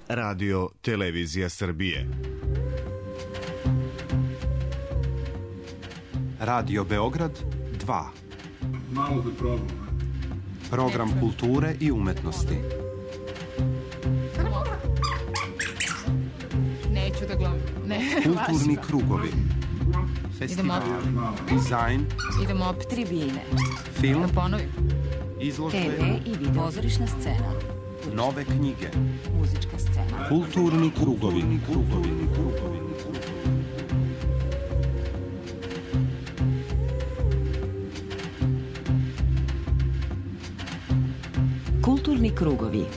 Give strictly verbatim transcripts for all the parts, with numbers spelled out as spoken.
Radio Televizija Srbije. Radio Beograd dva. Malo da probam. Program kulture i umetnosti. Neću da gledam. Ne, kulturni krugovi. Festival, dizajn. Idemo opet tribine. Film. Da ponovim. Izložbe. te ve i video. Pozorišna scena. Nove knjige. Muzička scena. Kulturni krugovi. Krugovi. Krugovi. Kulturni krugovi.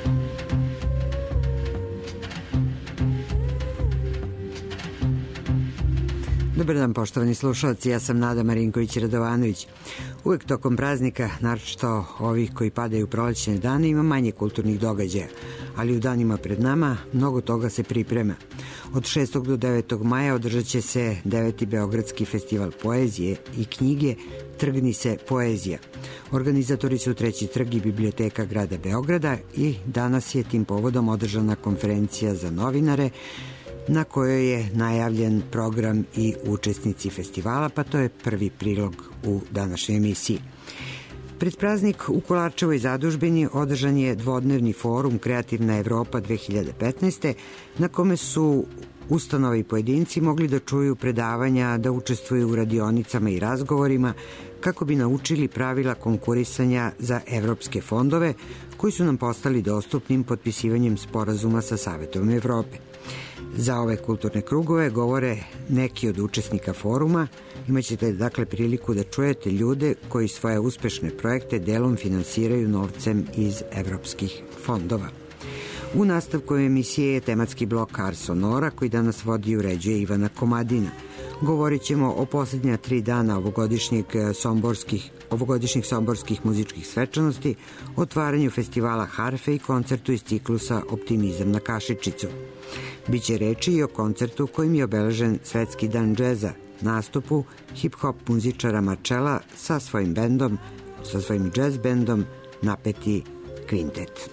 Dobar dan, poštovani slušalci, ja sam Nada Marinković-Radovanović. Uvek tokom praznika, naročito ovih koji padaju u prolećne dane, ima manje kulturnih događaja, ali u danima pred nama mnogo toga se priprema. Od šestog do devetog maja održat će se deveti Beogradski festival poezije i knjige Trgni se poezija. Organizatori su Treći trg i Biblioteka grada Beograda i danas je tim povodom održana konferencija za novinare na kojoj je najavljen program i učesnici festivala, pa to je prvi prilog u današnjoj emisiji. Pred praznik u Kolarčevoj zadužbini održan je dvodnevni forum Kreativna Evropa dve hiljade petnaeste. na kome su ustanove i pojedinci mogli da čuju predavanja, da učestvuju u radionicama i razgovorima kako bi naučili pravila konkurisanja za evropske fondove koji su nam postali dostupnim potpisivanjem sporazuma sa Savetom Evrope. Za ove kulturne krugove govore neki od učesnika foruma. Imaćete dakle priliku da čujete ljude koji svoje uspešne projekte delom finansiraju novcem iz evropskih fondova. U nastavku emisije je tematski blok Ars Sonora koji danas vodi i uređuje Ivana Komadina. Govorit ćemo o posljednja tri dana ovogodišnjeg somborskih, ovogodišnjih somborskih muzičkih svečanosti, otvaranju festivala harfe i koncertu iz ciklusa Optimizam na Kašičicu. Biće reči i o koncertu kojim je obeležen Svetski dan džeza, nastupu hip-hop muzičara Marčela sa svojim bendom, sa svojim džez bendom Napeti kvintet.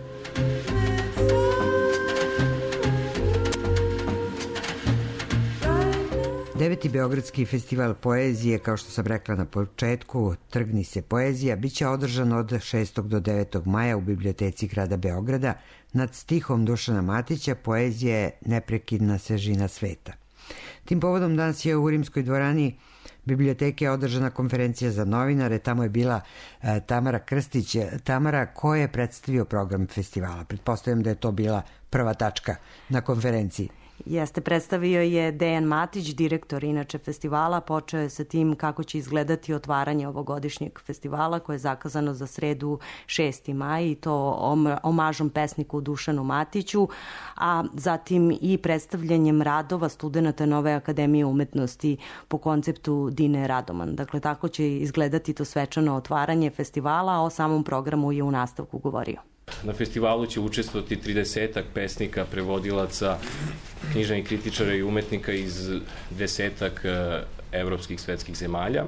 Deveti Beogradski festival poezije, kao što sam rekla na početku, Trgni se poezija, biće održan od šestog do devetog maja u Biblioteci grada Beograda nad stihom Dušana Matića Poezija je neprekidna svežina sveta. Tim povodom danas je u Rimskoj dvorani biblioteke održana konferencija za novinare, tamo je bila e, Tamara Krstić. Tamara, ko je predstavio program festivala? Pretpostavljam da je to bila prva tačka na konferenciji. Jeste, predstavio je Dejan Matić, direktor inače festivala. Počeo je sa tim kako će izgledati otvaranje ovogodišnjeg festivala koje je zakazano za sredu šesti maj i to omažom pesniku Dušanu Matiću, a zatim i predstavljanjem radova studenata Nove akademije umetnosti po konceptu Dine Radoman. Dakle, tako će izgledati to svečano otvaranje festivala, a o samom programu je u nastavku govorio. Na festivalu će učestvovati tridesetak pesnika, prevodilaca, književnih kritičara i umetnika iz desetak evropskih svetskih zemalja,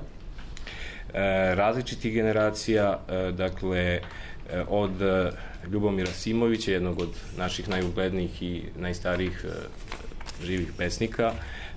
različitih generacija, dakle od Ljubomira Simovića, jednog od naših najuglednijih i najstarijih živih pesnika,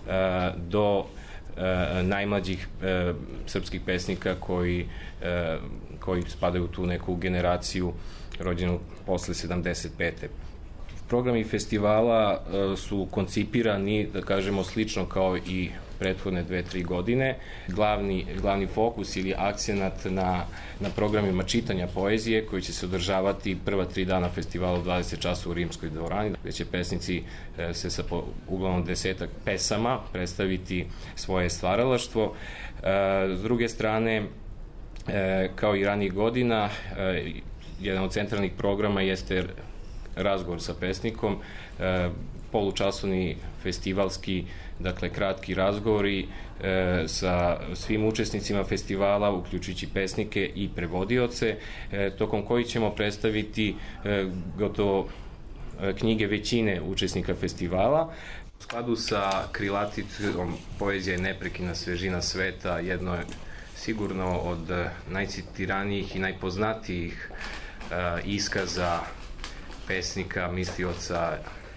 do najmlađih srpskih pesnika koji, koji spadaju u tu neku generaciju rođenu posle sedamdeset pete. Programi festivala su koncipirani, da kažemo, slično kao i prethodne dve, tri godine. Glavni, glavni fokus ili akcenat na, na programima čitanja poezije koji će se održavati prva tri dana festivala u dvadeset časova u Rimskoj dvorani, gde će pesnici se sa po, uglavnom desetak pesama predstaviti svoje stvaralaštvo. S druge strane, kao i ranijih godina, jedan od centralnih programa jeste razgovor sa pesnikom, e, polučasovni festivalski, dakle kratki razgovori e, sa svim učesnicima festivala, uključujući pesnike i prevodioce, e, tokom koji ćemo predstaviti e, gotovo e, knjige većine učesnika festivala. U skladu sa krilaticom Poezija je neprekidna svežina sveta, jedno je sigurno od najcitiranijih i najpoznatijih uh, iskaza pesnika, mislioca,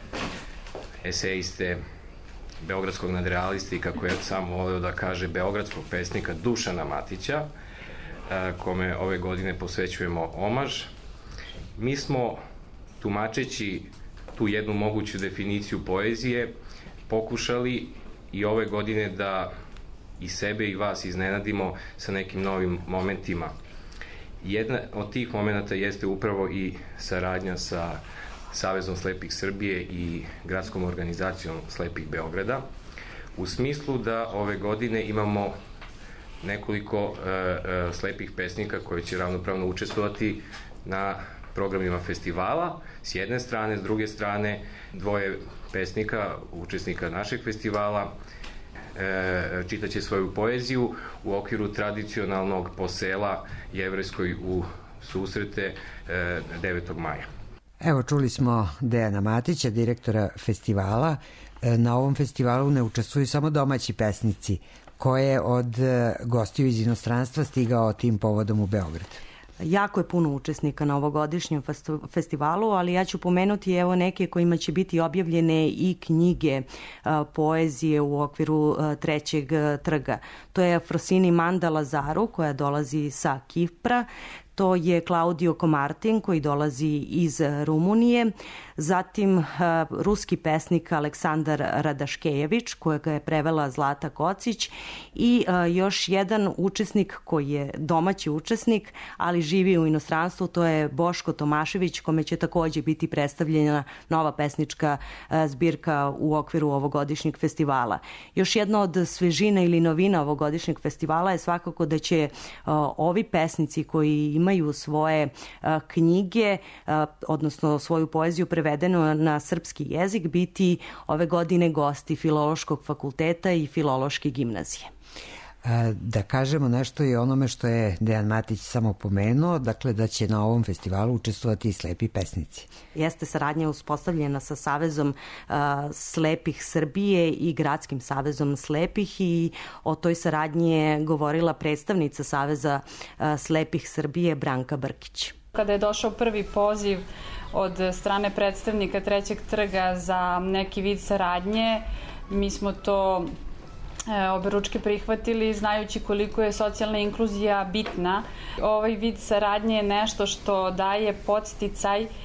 eseiste, beogradskog nadrealiste i, kako je sam voleo da kaže, beogradskog pesnika Dušana Matića, kome ove godine posvećujemo omaž. Mi smo, tumačeći tu jednu moguću definiciju poezije, pokušali i ove godine da i sebe i vas iznenadimo sa nekim novim momentima. Jedna od tih momenta jeste upravo i saradnja sa Savezom slepih Srbije i gradskom organizacijom slepih Beograda, u smislu da ove godine imamo nekoliko e, e, slepih pesnika koji će ravnopravno učestvovati na programima festivala, s jedne strane, s druge strane dvoje pesnika, učesnika našeg festivala, e, čitaće svoju poeziju u okviru tradicionalnog posela Jevrejskoj u susrete e, devetog maja. Evo, čuli smo Dejana Matića, direktora festivala. Na ovom festivalu ne učestvuju samo domaći pesnici. Ko je od gostiju iz inostranstva stigao tim povodom u Beograd? Jako je puno učesnika na ovogodišnjem festivalu, ali ja ću pomenuti evo neke kojima će biti objavljene i knjige a, poezije u okviru a, trećeg a, trga. To je Frosini Manda Lazaru, koja dolazi sa Kipra. To je Claudio Comartin, koji dolazi iz Rumunije, zatim uh, ruski pesnik Aleksandar Radaškejević, kojega je prevela Zlata Kocić, i uh, još jedan učesnik koji je domaći učesnik, ali živi u inostranstvu, to je Boško Tomašević, kome će takođe biti predstavljena nova pesnička uh, zbirka u okviru ovogodišnjeg festivala. Još jedna od svežina ili novina ovogodišnjeg festivala je svakako da će uh, ovi pesnici koji imaju svoje uh, knjige, uh, odnosno svoju poeziju prevedenu na srpski jezik, biti ove godine gosti Filološkog fakulteta i Filološke gimnazije. Da kažemo nešto i onome što je Dejan Matić samo pomenuo, dakle da će na ovom festivalu učestvovati i slepi pesnici. Jeste saradnja uspostavljena sa Savezom uh, slepih Srbije i Gradskim savezom slepih, i o toj saradnji je govorila predstavnica Saveza uh, slepih Srbije Branka Brkić. Kada je došao prvi poziv od strane predstavnika trećeg trga za neki vid saradnje, mi smo to oberučke prihvatili, znajući koliko je socijalna inkluzija bitna. Ovaj vid saradnje je nešto što daje podsticaj e,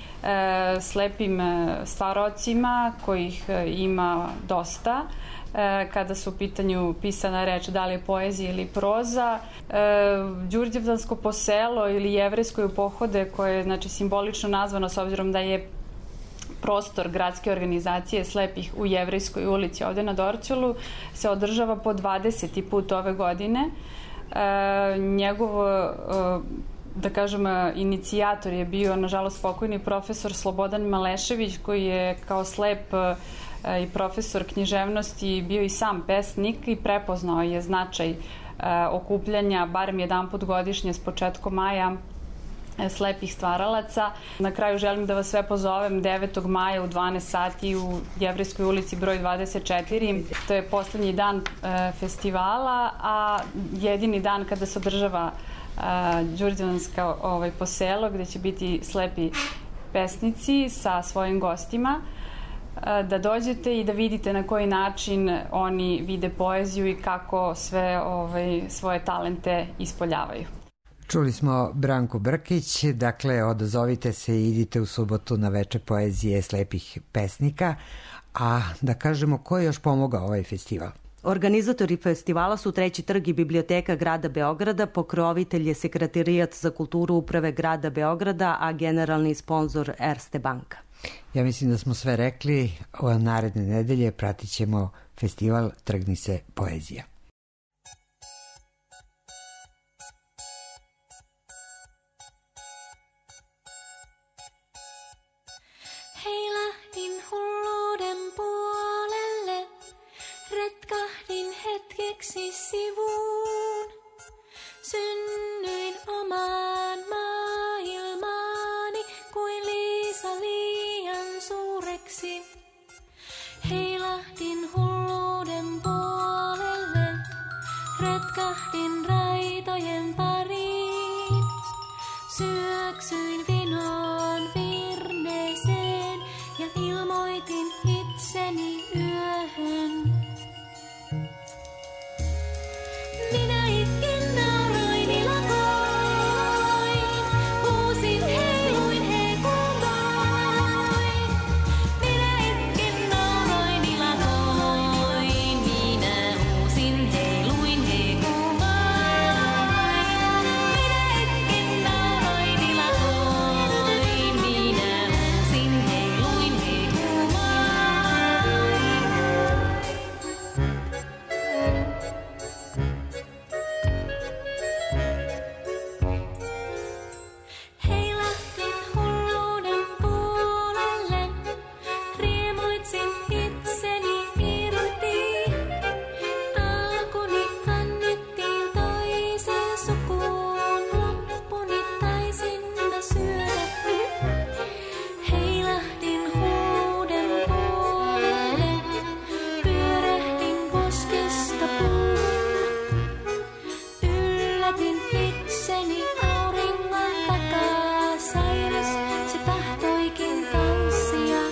slepim stvarocima, kojih ima dosta, e, kada su u pitanju pisana reč, da li je poezija ili proza. E, Đurđevdansko poselo ili Jevrejsko pohode, koje je znači, simbolično nazvano s obzirom da je prostor gradske organizacije slepih u Jevrejskoj ulici ovde na Dorćolu, se održava po dvadeseti put ove godine. E, njegov, e, da kažem, inicijator je bio, nažalost, pokojni profesor Slobodan Malešević, koji je kao slep e, i profesor književnosti bio i sam pesnik i prepoznao je značaj e, okupljanja barem jedan put godišnje s početkom maja slepih stvaralaca. Na kraju želim da vas sve pozovem devetog maja u dvanaest sati u Jevrejskoj ulici broj dvadeset četiri. To je poslednji dan e, festivala, a jedini dan kada se održava e, Đurđevdansko ovaj, poselo, gde će biti slepi pesnici sa svojim gostima. E, da dođete i da vidite na koji način oni vide poeziju i kako sve ovaj, svoje talente ispoljavaju. Čuli smo Branku Brkić, dakle odazovite se i idite u subotu na veče poezije slepih pesnika, a da kažemo ko je još pomogao ovaj festival? Organizatori festivala su Treći trg i Biblioteka grada Beograda, pokrovitelj je Sekretarijat za kulturu uprave grada Beograda, a generalni sponsor Erste banka. Ja mislim da smo sve rekli, o naredne nedelje pratit ćemo festival Trgni se poezija. Heilahdin hulluuden puolelle, retkahdin hetkeksi sivuun. Synnyin omaan maailmaani, kuin Liisa liian suureksi. Heilahdin hulluuden puolelle, retkahdin raitojen pariin. Syöksyin vinoon virneeseen. laitin itseni yöhön. Minä itkin nauroin ilakoin, huusin heiluin hekumoin. Minä itkin nauroin ilakoin, minä huusin heiluin hekumoin. Minä itkin nauroin ilakoin, minä huusin heiluin heilahdin hulluuden puolelle, riemuitsin itseni irti. Alkuni annettiin toiseen sukuun, loppuni taisin mä syödä. Heilahdin hulluuden puolelle, pyörähdin poskesta puun. Yllätin itseni auringon takaa, sairas se tahtoikin tanssia.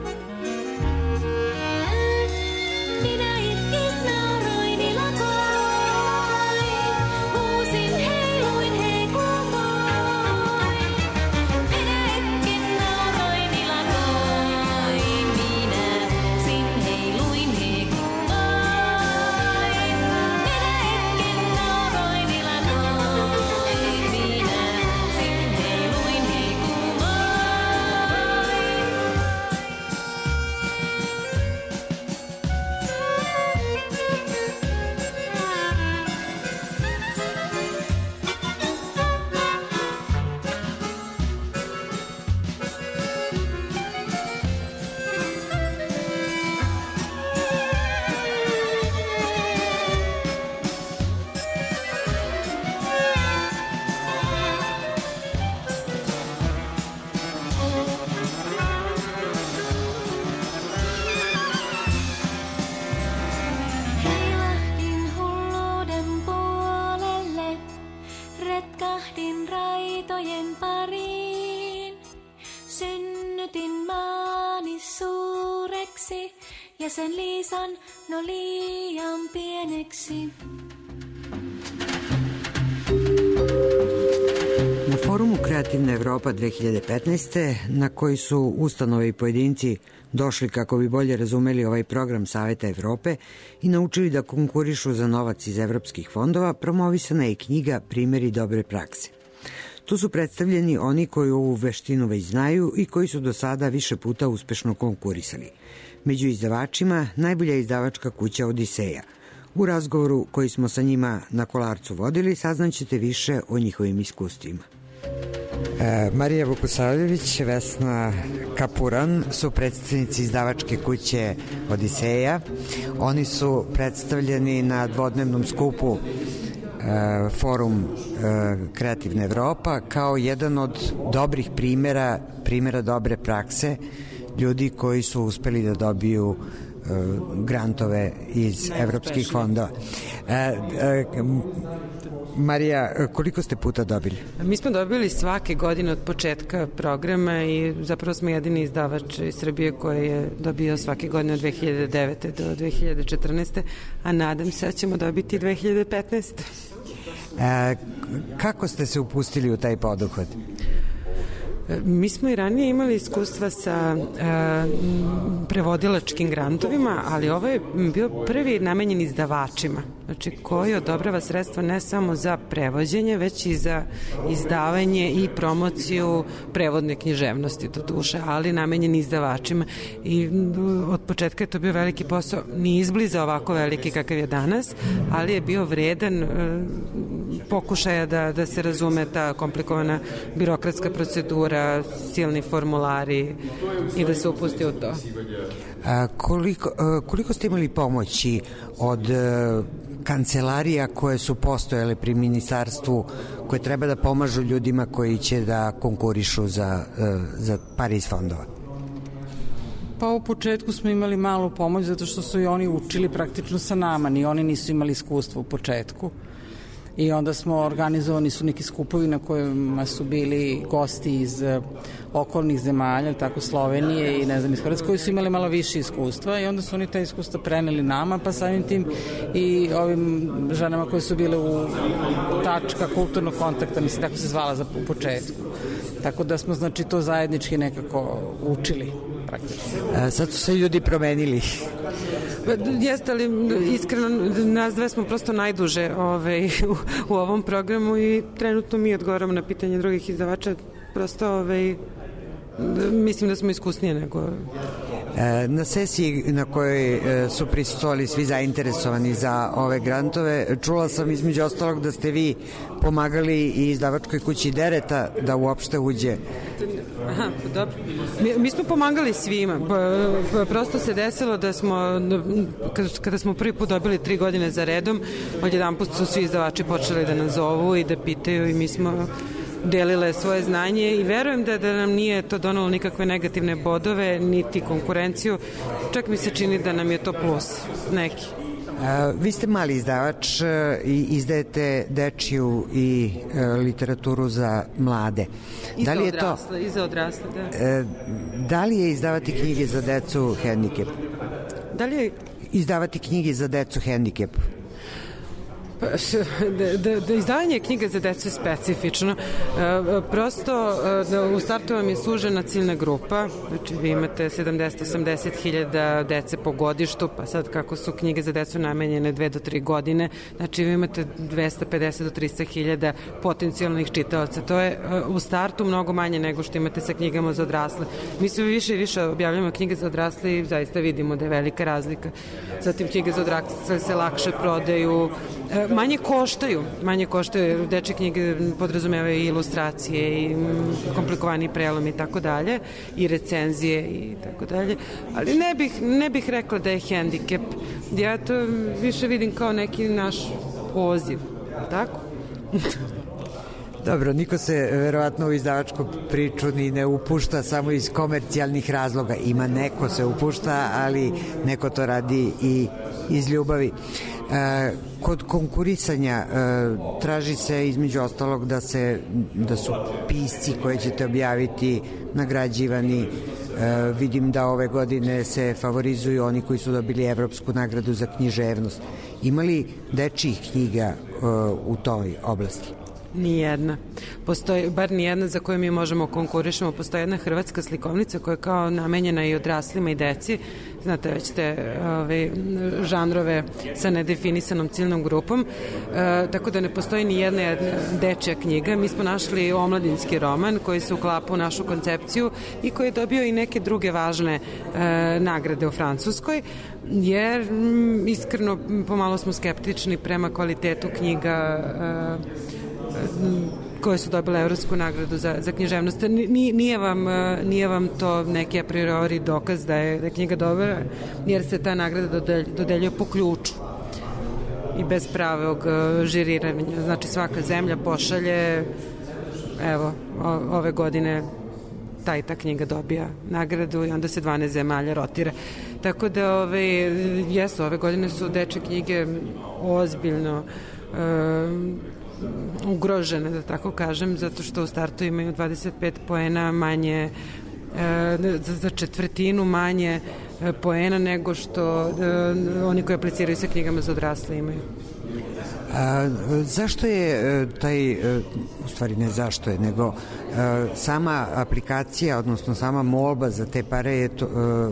Minä itkin nauroin ilakoin, huusin heiluin hekumoin. Minä itkin nauroin ilakoin, minä huusin heiluin hekumoin. Minä itkin nauroin ilakoin, minä huusin heiluin heilahdin hulluuden puolelle, retkahdin raitojen pariin. Synnytin maani suureksi ja sen liisan no liian pieneksi. Na forumu Kreativna Evropa dve hiljade petnaeste, na koji su ustanove i pojedinci došli kako bi bolje razumeli ovaj program Saveta Evrope i naučili da konkurišu za novac iz evropskih fondova, promovisana je knjiga Primeri dobre prakse. Tu su predstavljeni oni koji ovu veštinu već znaju i koji su do sada više puta uspešno konkurisali. Među izdavačima najbolja izdavačka kuća Odiseja. U razgovoru koji smo sa njima na Kolarcu vodili saznaćete više o njihovim iskustvima. E, Marija Vukusavljević, Vesna Kapuran su predstavnici izdavačke kuće Odiseja. Oni su predstavljeni na dvodnevnom skupu e, Forum e, Kreativna Evropa kao jedan od dobrih primera, primera dobre prakse ljudi koji su uspeli da dobiju grantove iz evropskih fondova. E, e, Marija, koliko ste puta dobili? Mi smo dobili svake godine od početka programa i zapravo smo jedini izdavač iz Srbije koji je dobio svake godine od dve hiljade devete do dve hiljade četrnaeste, a nadam se da ćemo dobiti dve hiljade petnaeste. E, kako ste se upustili u taj poduhvat? Mi smo i ranije imali iskustva sa e, prevodilačkim grantovima, ali ovo je bio prvi namenjen izdavačima, znači koji odobrava sredstva ne samo za prevođenje, već i za izdavanje i promociju prevodne književnosti do duše, ali namenjen izdavačima. I od početka je to bio veliki posao, ni izbliza ovako veliki kakav je danas, ali je bio vredan e, pokušaja da, da se razume ta komplikovana birokratska procedura, silni formulari i da se upusti u to. A, koliko, a, koliko ste imali pomoći od a, kancelarija koje su postojale pri ministarstvu, koje treba da pomažu ljudima koji će da konkurišu za, a, za par iz fondova? Pa u početku smo imali malu pomoć zato što su i oni učili praktično sa nama, ni oni nisu imali iskustvo u početku. i onda smo organizovani su neki skupovi na kojima su bili gosti iz okolnih zemalja, tako Slovenije i ne znam iz Hrvatske, koji su imali malo više iskustva i onda su oni ta iskustva preneli nama, pa samim tim i ovim ženama koje su bile u tačka kulturnog kontakta, mislim tako se zvala za u početku. Tako da smo znači to zajednički nekako učili praktično. A, sad su se ljudi promenili. Jeste, ali iskreno nas dve smo prosto najduže ovaj, u, u ovom programu i trenutno mi odgovaramo na pitanje drugih izdavača. Prosto ovaj, mislim da smo iskusnije nego... Na sesiji na kojoj su prisustvovali svi zainteresovani za ove grantove, čula sam između ostalog da ste vi pomagali i izdavačkoj kući Dereta da uopšte uđe. Aha, dobro. Mi, mi smo pomagali svima. Prosto se desilo da smo, kada smo prvi put dobili tri godine za redom, odjedan put su svi izdavači počeli da nas zovu i da pitaju i mi smo delile svoje znanje i verujem da, da nam nije to donalo nikakve negativne bodove, niti konkurenciju. Čak mi se čini da nam je to plus neki. A, vi ste mali izdavač i izdajete dečiju i e, literaturu za mlade. I da za li je odrasle, to, i za odrasle, da. E, da li je izdavati knjige za decu hendikep? Da li je izdavati knjige za decu hendikep? Da, da, da izdavanje knjiga za decu je specifično. E, prosto da u startu vam je sužena ciljna grupa, znači vi imate sedamdeset do osamdeset hiljada dece po godištu, pa sad kako su knjige za decu namenjene dve do tri godine, znači vi imate dvesta pedeset do trista hiljada potencijalnih čitaoca. To je u startu mnogo manje nego što imate sa knjigama za odrasle. Mi sve više i više objavljamo knjige za odrasle i zaista vidimo da je velika razlika. Zatim knjige za odrasle se lakše prodaju, manje koštaju, manje koštaju, dečje knjige podrazumevaju i ilustracije i komplikovani prelom i tako dalje, i recenzije i tako dalje, ali ne bih, ne bih rekla da je hendikep, ja to više vidim kao neki naš poziv, tako? Dobro, niko se verovatno u izdavačku priču ni ne upušta samo iz komercijalnih razloga. Ima neko se upušta, ali neko to radi i iz ljubavi. E, kod konkurisanja e, traži se između ostalog da se da su pisci koje ćete objaviti nagrađivani. E, vidim da ove godine se favorizuju oni koji su dobili Evropsku nagradu za književnost. Ima li dečjih knjiga e, u toj oblasti? Nijedna. Postoji, bar nijedna za koju mi možemo konkurišemo. Postoji jedna hrvatska slikovnica koja je kao namenjena i odraslima i deci. Znate, već te ove, žanrove sa nedefinisanom ciljnom grupom. E, tako da ne postoji ni jedna dečja knjiga. Mi smo našli omladinski roman koji se uklapa u našu koncepciju i koji je dobio i neke druge važne e, nagrade u Francuskoj, jer m, iskreno pomalo smo skeptični prema kvalitetu knjiga e, koje su dobile Evropsku nagradu za, za književnost. Nije, nije, vam, nije vam to neki a priori dokaz da je, da je knjiga dobra, jer se ta nagrada dodelj, dodeljuje po ključu i bez pravog žiriranja. Znači svaka zemlja pošalje, evo, o, ove godine ta i ta knjiga dobija nagradu i onda se dvanaest zemalja rotira. Tako da ove, jesu, ove godine su dečje knjige ozbiljno e, ugrožene, da tako kažem, zato što u startu imaju dvadeset pet poena manje, e, za četvrtinu manje e, poena nego što e, oni koji apliciraju sa knjigama za odrasle imaju. A, zašto je taj, u stvari ne zašto je, nego a, sama aplikacija, odnosno sama molba za te pare je to, a,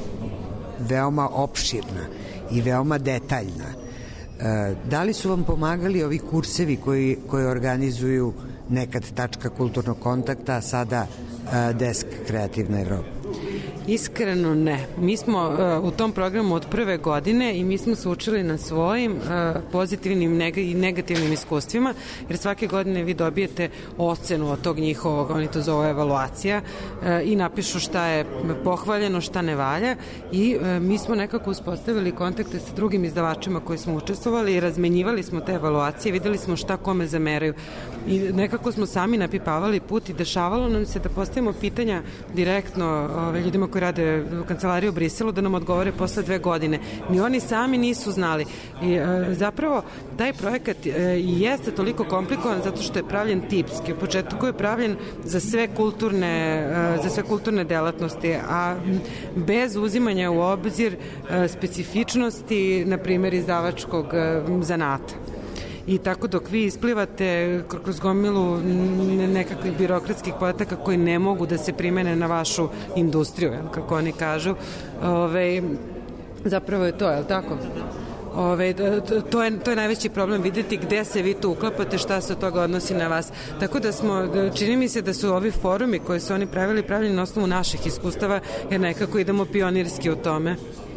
veoma opširna i veoma detaljna. Da li su vam pomagali ovi kursevi koji, koji organizuju nekad tačka kulturnog kontakta, a sada desk Kreativna Evropa? Iskreno ne. Mi smo uh, u tom programu od prve godine i mi smo se učili na svojim uh, pozitivnim neg i negativnim iskustvima, jer svake godine vi dobijete ocenu od tog njihovog, oni to zove evaluacija, uh, i napišu šta je pohvaljeno, šta ne valja, i uh, mi smo nekako uspostavili kontakte sa drugim izdavačima koji smo učestvovali i razmenjivali smo te evaluacije, videli smo šta kome zameraju i nekako smo sami napipavali put i dešavalo nam se da postavimo pitanja direktno ove, ljudima koji rade u kancelariji u Briselu da nam odgovore posle dve godine. Ni oni sami nisu znali. I zapravo taj projekat jeste toliko komplikovan zato što je pravljen tipski. U početku je pravljen za sve kulturne, za sve kulturne delatnosti, a bez uzimanja u obzir specifičnosti, na primjer, izdavačkog zanata. I tako dok vi isplivate kroz gomilu nekakvih birokratskih podataka koji ne mogu da se primene na vašu industriju, kako oni kažu, ove, zapravo je to, je li tako? Ove, to, je, to je najveći problem, videti gde se vi tu uklapate, šta se od toga odnosi na vas. Tako da smo, čini mi se da su ovi forumi koje su oni pravili, pravili na osnovu naših iskustava, jer nekako idemo pionirski u tome.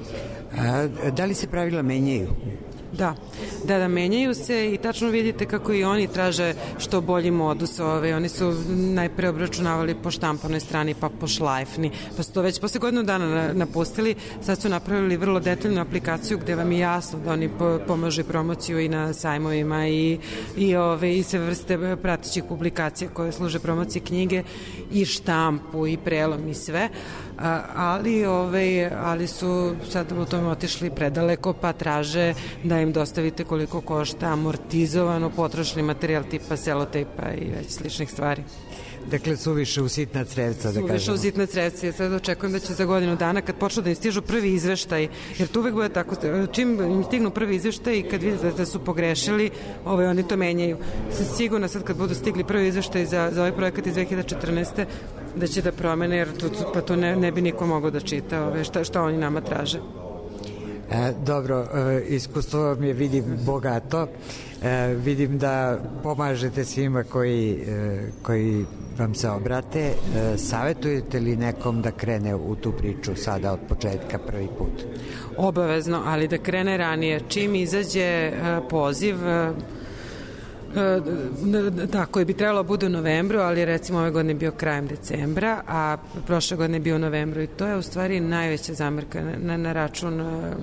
A, da li se pravila menjaju? Da, da, da, menjaju se i tačno vidite kako i oni traže što bolji modus. Ove. Oni su najpre obračunavali po štampanoj strani, pa po šlajfni, pa su to već posle godinu dana napustili. Sad su napravili vrlo detaljnu aplikaciju gde vam je jasno da oni pomažu promociju i na sajmovima i, i, ove, i sve vrste pratećih publikacija koje služe promociji knjige i štampu i prelom i sve. A, ali, ove, ali su sad u tome otišli predaleko, pa traže da im dostavite koliko košta amortizovano potrošni materijal tipa selotejpa i već sličnih stvari. Dakle, suviše u sitna crevca, da kažemo. Suviše u sitna crevca. Ja sad očekujem da će za godinu dana, kad počnu da im stižu prvi izveštaj, jer to uvek bude tako, čim im stignu prvi izveštaj i kad vidite da su pogrešili, ove, oni to menjaju. Sam sigurna sad kad budu stigli prvi izveštaj za, za ovaj projekat iz dve hiljade četrnaeste. da će da promene, jer to, pa to ne, ne bi niko mogao da čita ove, šta, šta oni nama traže. E, dobro, e, iskustvo vam je, vidim, bogato. E, vidim da pomažete svima koji, e, koji vam se obrate. E, savjetujete li nekom da krene u tu priču sada od početka prvi put? Obavezno, ali da krene ranije. Čim izađe e, poziv, e, da, koji bi trebalo bude u novembru, ali recimo ove godine bio krajem decembra, a prošle godine bio u novembru, i to je u stvari najveća zamerka na, na račun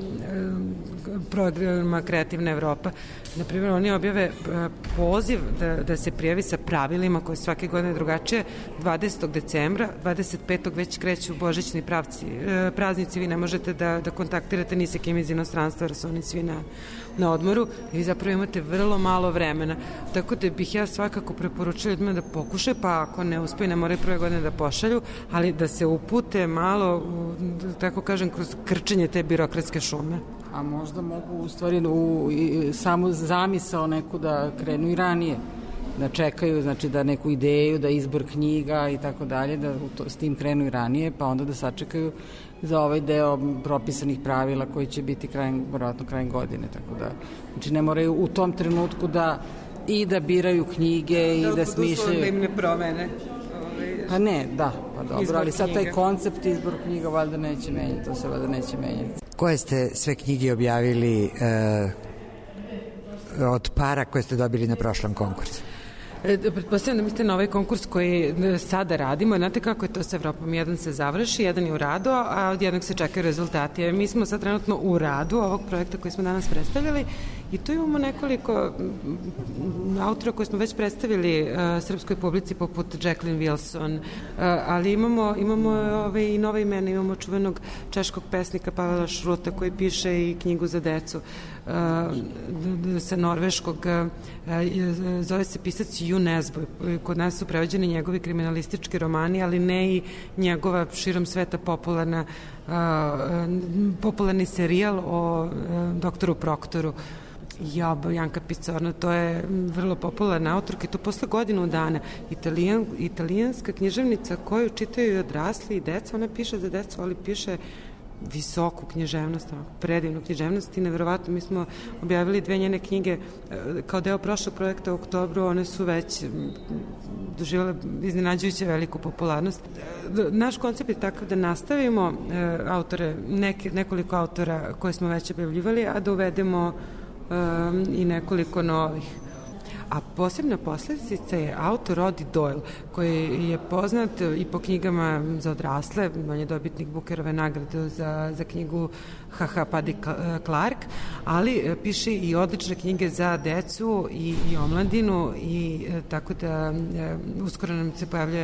programa Kreativna Evropa. Na primjer, oni objave poziv da, da se prijavi sa pravilima koje svake godine drugačije dvadesetog decembra, dvadeset petog već kreću božićni pravci, praznici, vi ne možete da, da kontaktirate ni sa kim iz inostranstva, jer su oni svi na, na odmoru i vi zapravo imate vrlo malo vremena. Tako da bih ja svakako preporučila ljudima da pokušaju, pa ako ne uspeju, ne moraju prve godine da pošalju, ali da se upute malo, da tako kažem, kroz krčenje te birokratske šume. A možda mogu u stvari u, i, samo zamisao neku da krenu i ranije, da čekaju, znači da neku ideju, da izbor knjiga i tako dalje, da to, s tim krenu i ranije, pa onda da sačekaju za ovaj deo propisanih pravila koji će biti krajem, verovatno krajem godine, tako da, znači ne moraju u tom trenutku da i da biraju knjige i da, da smišljaju. Da im ne promene. Pa ne, da, pa dobro, izbor ali sad knjiga. Taj koncept izbor knjiga valjda neće menjati, to se valjda neće menjati. Koje ste sve knjige objavili e, od para koje ste dobili na prošlom konkursu? Pretpostavljam da mislite na ovaj konkurs koji sada radimo. Znate kako je to sa Evropom? Jedan se završi, jedan je u radu, a od jednog se čekaju rezultati. Mi smo sad trenutno u radu ovog projekta koji smo danas predstavili i tu imamo nekoliko autora koje smo već predstavili uh, srpskoj publici, poput Jacqueline Wilson, uh, ali imamo, imamo ove, i nove imena. Imamo čuvenog češkog pesnika Pavela Šruta koji piše i knjigu za decu. Uh, sa norveškog, uh, zove se pisac Ju Nesbø. Kod nas su prevođeni njegovi kriminalistički romani, ali ne i njegova širom sveta popularna, uh, popularni serijal o uh, doktoru Proktoru. Ja, Janka Picorno, to je vrlo popularna autorka i to posle godinu dana. Italijan, italijanska književnica koju čitaju i odrasli i deca, ona piše za decu, ali piše visoku književnost, predivnu književnost i neverovatno, mi smo objavili dve njene knjige kao deo prošlog projekta u oktobru, one su već doživjele iznenađujuće veliku popularnost. Naš koncept je takav da nastavimo autore, neke, nekoliko autora koje smo već objavljivali, a da uvedemo um, i nekoliko novih. A posebna posljedica je autor Roddy Doyle, koji je poznat i po knjigama za odrasle, on je dobitnik Bookerove nagrade za, za knjigu Ha Ha Paddy Clark, ali piše i odlične knjige za decu i, i omladinu i tako da uskoro nam se pojavljuje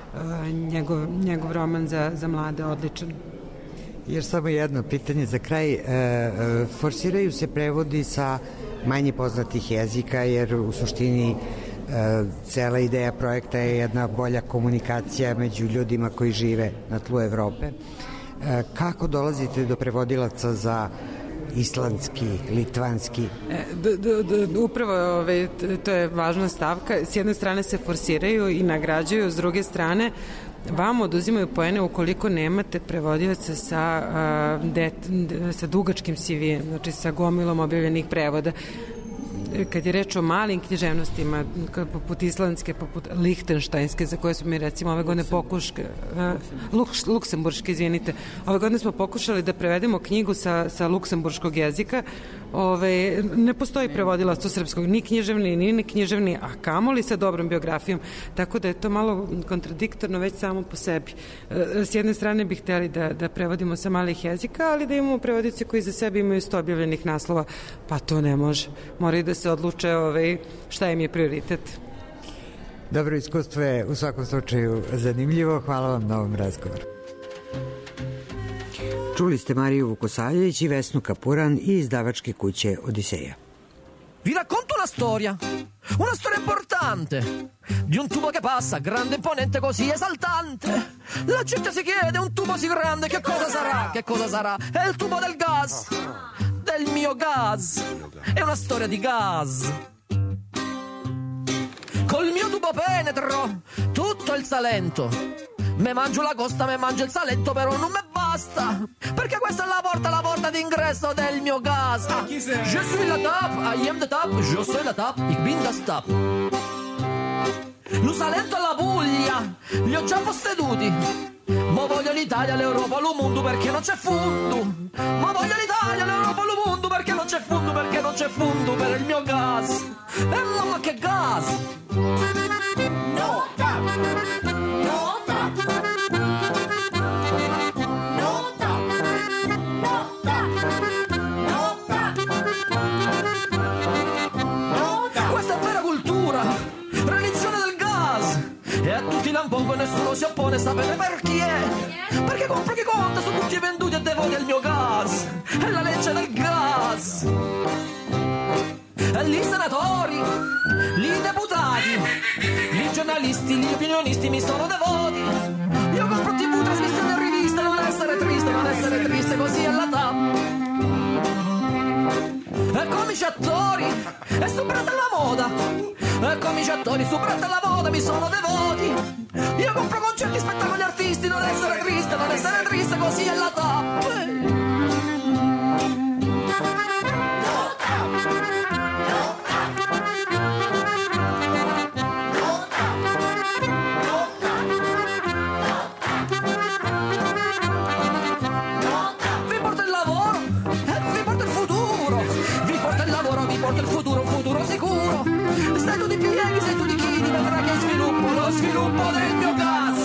njegov, njegov roman za, za mlade odličan. Još samo jedno pitanje za kraj. E, e, forsiraju se prevodi sa manje poznatih jezika, jer u suštini e, cela ideja projekta je jedna bolja komunikacija među ljudima koji žive na tlu Evrope. E, kako dolazite do prevodilaca za islandski, litvanski? E, d, d, d, upravo ove, to je važna stavka. S jedne strane se forsiraju i nagrađuju, s druge strane vam oduzimaju poene ukoliko nemate prevodioca sa, a, det, sa dugačkim C V-em, znači sa gomilom objavljenih prevoda. Kad je reč o malim književnostima, poput islandske, poput lihtenštajnske, za koje smo mi recimo ove godine pokušali, uh, luksemburške, izvinite, ove godine smo pokušali da prevedemo knjigu sa, sa luksemburškog jezika. Ove, ne postoji prevodilac od srpskog, ni književni, ni ne književni, a kamoli sa dobrom biografijom, tako da je to malo kontradiktorno već samo po sebi. S jedne strane bih hteli da, da prevodimo sa malih jezika, ali da imamo prevodice koji za sebe imaju sto objavljenih naslova, pa to ne može. Moraju da se odluče ove, šta im je prioritet. Dobro iskustvo je u svakom slučaju zanimljivo. Hvala vam na ovom razgovoru. Čuli ste Mariju Vukosavljević i Vesnu Kapuran i izdavačke kuće Odiseja. Vi racconto una storia, una storia importante, di un tubo che passa, grande, imponente, così esaltante. La gente si chiede, un tubo così grande, che cosa sarà, che cosa sarà? È il tubo del gas, del mio gas, è una storia di gas. Col mio tubo penetro tutto il Salento. Me mangio la costa, me mangio il Salento, però non me basta, perché questa è la porta, la porta d'ingresso del mio gas. Ah, je suis la top, I am the top, je suis la top, ich bin das top. Lo Salento e la Puglia li ho già posseduti, ma voglio l'Italia, l'Europa, lo mondo perché non c'è fondo. Ma voglio l'Italia, l'Europa, lo mondo perché non c'è fondo, perché non c'è fondo per il mio gas. E mamma che gas! Nota! Nota! Nota! Nota! Nota! Nota! Questa è vera cultura, religione del gas. E a tutti lampongo nessuno si oppone, sapete perché? Perché compro chi conta, sono tutti venduti e devoti al mio gas. È la legge del gas. E lì senatori, lì deputati, lì giornalisti, gli opinionisti mi sono devoti. Io compro tivù, trasmissioni e riviste, non essere triste, non essere triste, così è la tap. E comici attori, e superate la moda. E comici attori, superate la moda, mi sono devoti. Io compro concerti, spettacoli, artisti, non essere triste, non essere triste, così è la top. Il futuro, un futuro sicuro. Stai tu di pieghi, sei tu di chini, vedrai che sviluppo, lo sviluppo del mio gas.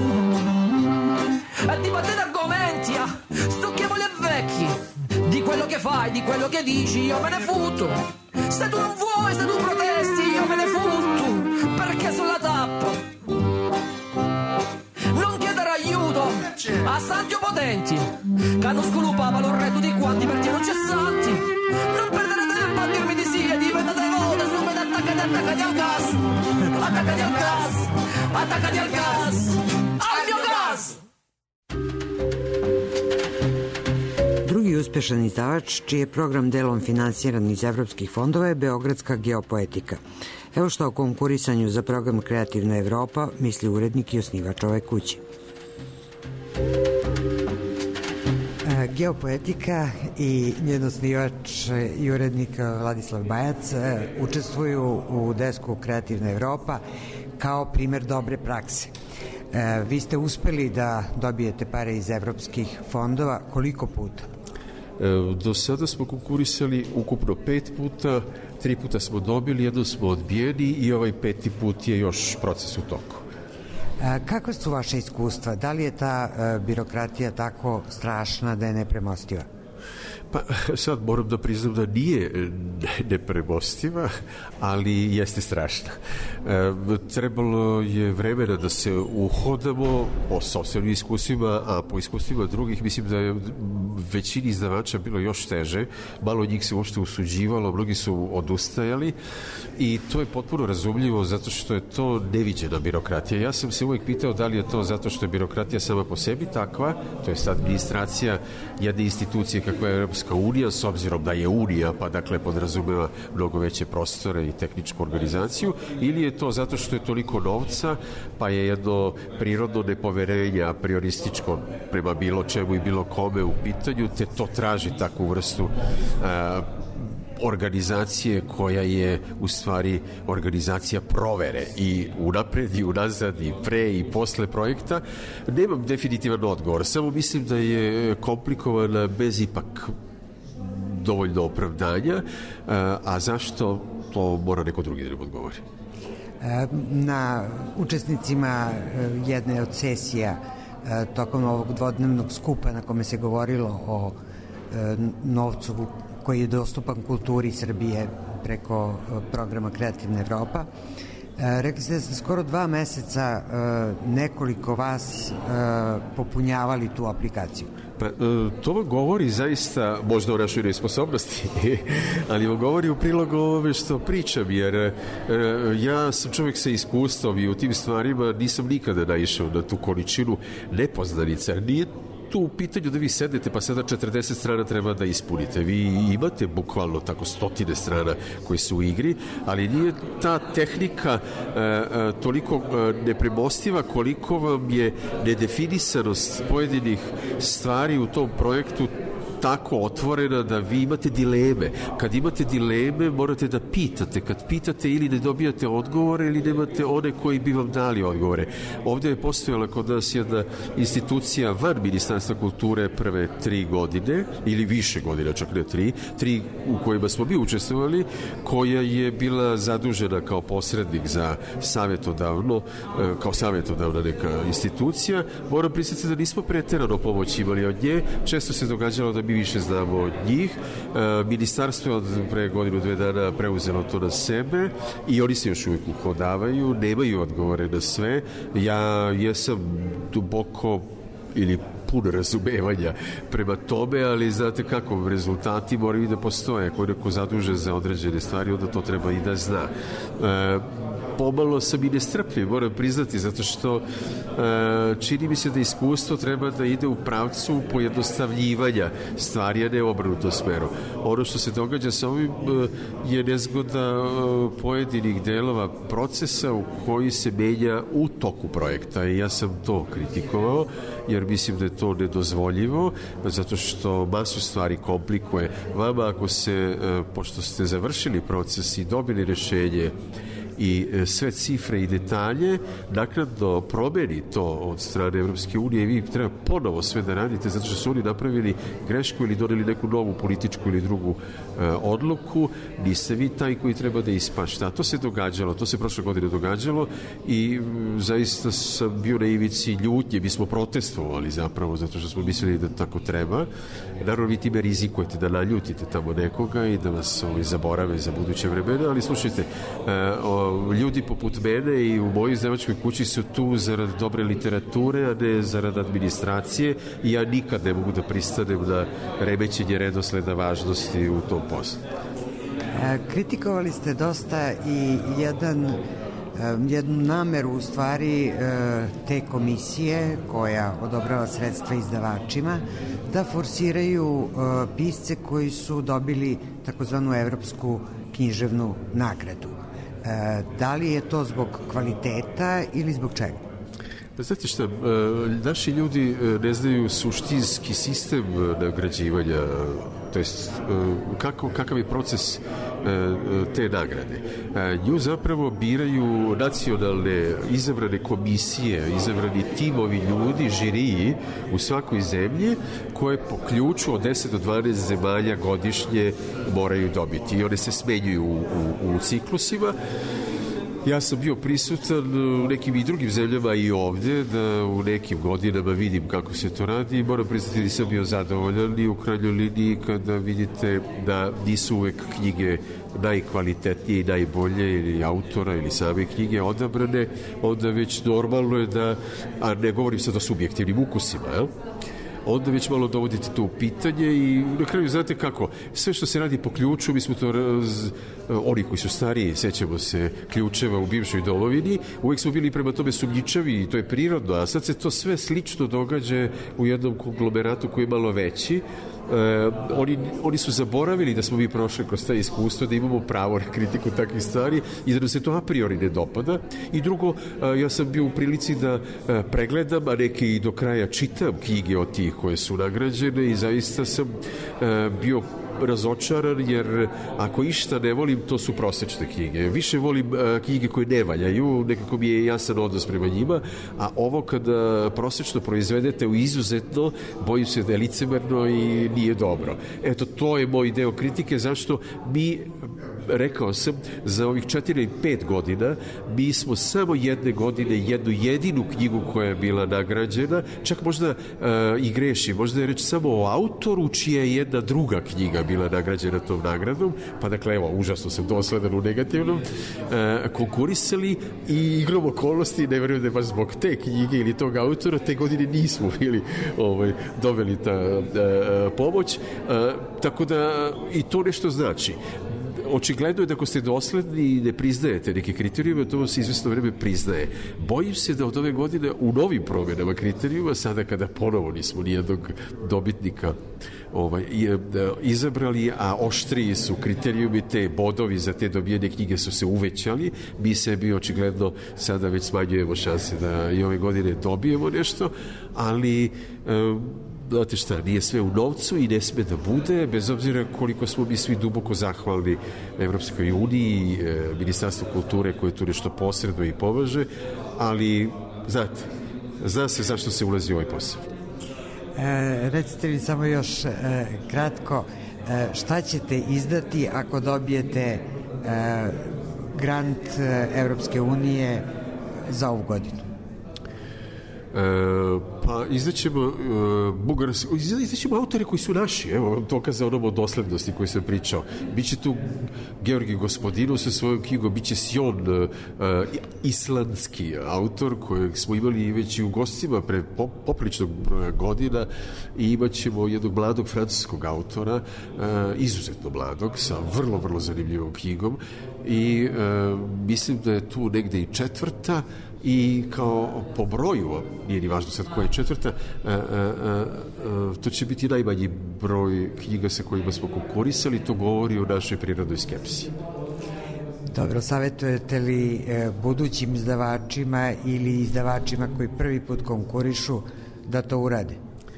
E dibattete argomenti, ah, stucchevoli e vecchi. Di quello che fai, di quello che dici, io me ne fotto. Se tu non vuoi, se tu protesti, io me ne fotto. Perché sulla tappa non chiedere aiuto a santi o potenti, che hanno scoluppato un re tutti quanti perché non cessanti. Non perdere tempo a dirmi di sì e diventate volte subito attaccati, attaccati al gas. Attaccati al gas, attaccati al gas, al mio gas. Drugi uspešan izdavač, čiji je program delom finansiran iz evropskih fondova, je Beogradska geopoetika. Evo što o konkurisanju za program Kreativna Evropa misli urednik i osnivač ove kuće. Geopoetika i njen osnivač i urednik Vladislav Bajac učestvuju u desku Kreativna Evropa kao primer dobre prakse. Vi ste uspeli da dobijete pare iz evropskih fondova koliko puta? Do sada smo konkurisali ukupno pet puta, tri puta smo dobili, jedno smo odbijeni i ovaj peti put je još proces u toku. Kako su vaše iskustva? Da li je ta birokratija tako strašna da je nepremostiva? Pa sad moram da priznam da nije nepremostiva, ali jeste strašna. E, trebalo je vremena da se uhodamo po sopstvenim iskustvima, a po iskustvima drugih mislim da je većini izdavača bilo još teže. Malo njih se uopšte usuđivalo, mnogi su odustajali i to je potpuno razumljivo zato što je to neviđena birokratija. Ja sam se uvijek pitao da li je to zato što je birokratija sama po sebi takva, to je administracija jedne institucije kakva je Europska unija, s obzirom da je unija, pa dakle podrazumeva mnogo veće prostore i tehničku organizaciju, ili je to zato što je toliko novca, pa je jedno prirodno nepoverenje a priorističko prema bilo čemu i bilo kome u pitanju, te to traži takvu vrstu a, organizacije koja je u stvari organizacija provere i unapred i unazad i pre i posle projekta. Nemam definitivan odgovor, samo mislim da je komplikovana bez ipak dovoljno opravdanja, a zašto to mora neko drugi da nam odgovori. Na učesnicima jedne od sesija tokom ovog dvodnevnog skupa na kome se govorilo o novcu koji je dostupan kulturi Srbije preko programa Kreativna Evropa. Rekli ste da ste skoro dva meseca nekoliko vas popunjavali tu aplikaciju. Pa, to vam govori zaista možda o našoj nesposobnosti, ali vam govori u prilog ovome što pričam, jer ja sam čovjek sa iskustvom i u tim stvarima nisam nikada naišao na tu količinu nepoznanica. Nije tu u pitanju da vi sedete pa sada četrdeset strana treba da ispunite. Vi imate bukvalno tako stotine strana koje su u igri, ali nije ta tehnika e, e, toliko e, nepremostiva koliko vam je nedefinisanost pojedinih stvari u tom projektu tako otvorena da vi imate dileme. Kad imate dileme morate da pitate. Kad pitate ili ne dobijate odgovore ili nemate one koji bi vam dali odgovore. Ovdje je postojala kod nas jedna institucija van Ministarstva kulture prve tri godine ili više godina, čak ne tri, tri u kojima smo mi učestvovali, koja je bila zadužena kao posrednik za savjetodavno, kao savjetodavna neka institucija. Moram priznati da nismo preterano pomoć imali od nje. Često se događalo da mi više znamo od njih. E, ministarstvo je od pre godinu dve dana preuzelo to na sebe i oni se još uvijek uhodavaju, nemaju odgovore na sve. Ja jesam duboko ili puno razumevanja prema tome, ali znate kako, rezultati moraju i da postoje. Ako je neko zadužen za određene stvari, onda to treba i da zna. E, pomalo sam i nestrpljiv, moram priznati, zato što e, čini mi se da iskustvo treba da ide u pravcu pojednostavljivanja stvari, a ne u obrnutom smeru. Ono što se događa sa ovim e, je nezgoda e, pojedinih delova procesa u koji se menja u toku projekta i ja sam to kritikovao, jer mislim da je to nedozvoljivo, zato što masu stvari komplikuje. Vama ako se, e, pošto ste završili proces i dobili rešenje i sve cifre i detalje, nakratno promeni to od strane Evropske unije i vi treba ponovo sve da radite zato što su oni napravili grešku ili doneli neku novu političku ili drugu e, odluku, niste vi taj koji treba da ispašta. A to se događalo, to se prošle godine događalo i m, zaista sam bio na ivici ljutnje, mi smo protestovali zapravo zato što smo mislili da tako treba. Naravno vi time rizikujete da naljutite tamo nekoga i da vas ovaj, zaborave za buduće vremena, ali slušajte, e, o, ljudi poput mene i u mojoj izdavačkoj kući su tu zarad dobre literature, a ne zarad administracije i ja nikad ne mogu da pristanem na remećenje redosleda važnosti u tom poslu. Kritikovali ste dosta i jedan jednu nameru u stvari te komisije koja odobrava sredstva izdavačima da forsiraju pisce koji su dobili takozvanu evropsku književnu nagradu. Da li je to zbog kvaliteta ili zbog čega? Znate šta, naši ljudi ne znaju suštinski sistem nagrađivanja, to jest kako, kakav je proces te nagrade. Nju zapravo biraju nacionalne izabrane komisije, izabrani timovi ljudi, žiriji u svakoj zemlji koje po ključu od deset do dvanaest zemalja godišnje moraju dobiti i one se smenjuju u, u, u ciklusima. Ja sam bio prisutan u nekim i drugim zemljama i ovdje, da u nekim godinama vidim kako se to radi i moram priznati da nisam bio zadovoljan i u krajnjoj liniji kada vidite da nisu uvek knjige najkvalitetnije i najbolje ili autora ili same knjige odabrane, onda već normalno je da, a ne govorim sad o subjektivnim ukusima, jel? Onda već malo dovodite to u pitanje i na kraju znate kako, sve što se radi po ključu, mi smo to, raz, oni koji su stariji, sećamo se ključeva u bivšoj domovini, uvek smo bili prema tome sumnjičavi i to je prirodno, a sad se to sve slično događa u jednom konglomeratu koji je malo veći. Uh, oni, oni su zaboravili da smo mi prošli kroz taj iskustvo, da imamo pravo na kritiku takvih stvari i da nam se to a priori ne dopada. I drugo, uh, ja sam bio u prilici da uh, pregledam, a neke i do kraja čitam knjige od tih koje su nagrađene i zaista sam uh, bio razočaran, jer ako išta ne volim, to su prosečne knjige. Više volim uh, knjige koje ne valjaju, nekako mi je jasan odnos prema njima, a ovo kada prosečno proizvedete u izuzetno, bojim se da je licemerno i nije dobro. Eto, to je moj deo kritike, zašto mi, rekao sam, za ovih četiri i pet godina, mi smo samo jedne godine jednu jedinu knjigu koja je bila nagrađena, čak možda uh, i greši, možda je reč samo o autoru čija je jedna druga knjiga bila nagrađena tom nagradom, pa dakle, evo, užasno sam dosledan u negativnom, uh, konkurisali i igrom okolnosti, ne verujem da je baš zbog te knjige ili tog autora, te godine nismo bili ovaj, doveli ta uh, pomoć, uh, tako da i to nešto znači. Očigledno je da ako ste dosledni i ne priznajete neke kriterijume, to se izvesno vreme priznaje. Bojim se da od ove godine u novim promjenama kriterijuma, sada kada ponovo nismo nijednog dobitnika ovaj, izabrali, a oštriji su kriterijumi, te bodovi za te dobijene knjige su se uvećali, mi sebi očigledno sada već smanjujemo šanse da i ove godine dobijemo nešto, ali znate šta, nije sve u novcu i ne sme da bude, bez obzira koliko smo mi svi duboko zahvalni Evropskoj uniji, e, Ministarstvu kulture koje tu nešto posredno i pomaže, ali znate, zna se zašto se ulazi u ovaj posao. E, recite mi samo još e, kratko, e, šta ćete izdati ako dobijete e, grant Evropske unije za ovu godinu? E, pa izdaćemo e, bugarski, izdaćemo autore koji su naši, evo vam to kaza onom o doslednosti koji sam pričao. Biće tu Georgi Gospodinov sa svojom knjigom, biće Sion, e, islandski autor kojeg smo imali već i u gostima pre popriličnog broja godina, i imat ćemo jednog mladog francuskog autora, e, izuzetno mladog, sa vrlo, vrlo zanimljivom knjigom, i e, mislim da je tu negde i četvrta, i kao po broju, nije ni važno sad koja je četvrta, a, a, a, a, to će biti najmanji broj knjiga sa kojima smo konkurisali, to govori o našoj prirodnoj skepsi. Dobro, savjetujete li e, budućim izdavačima ili izdavačima koji prvi put konkurišu da to urade?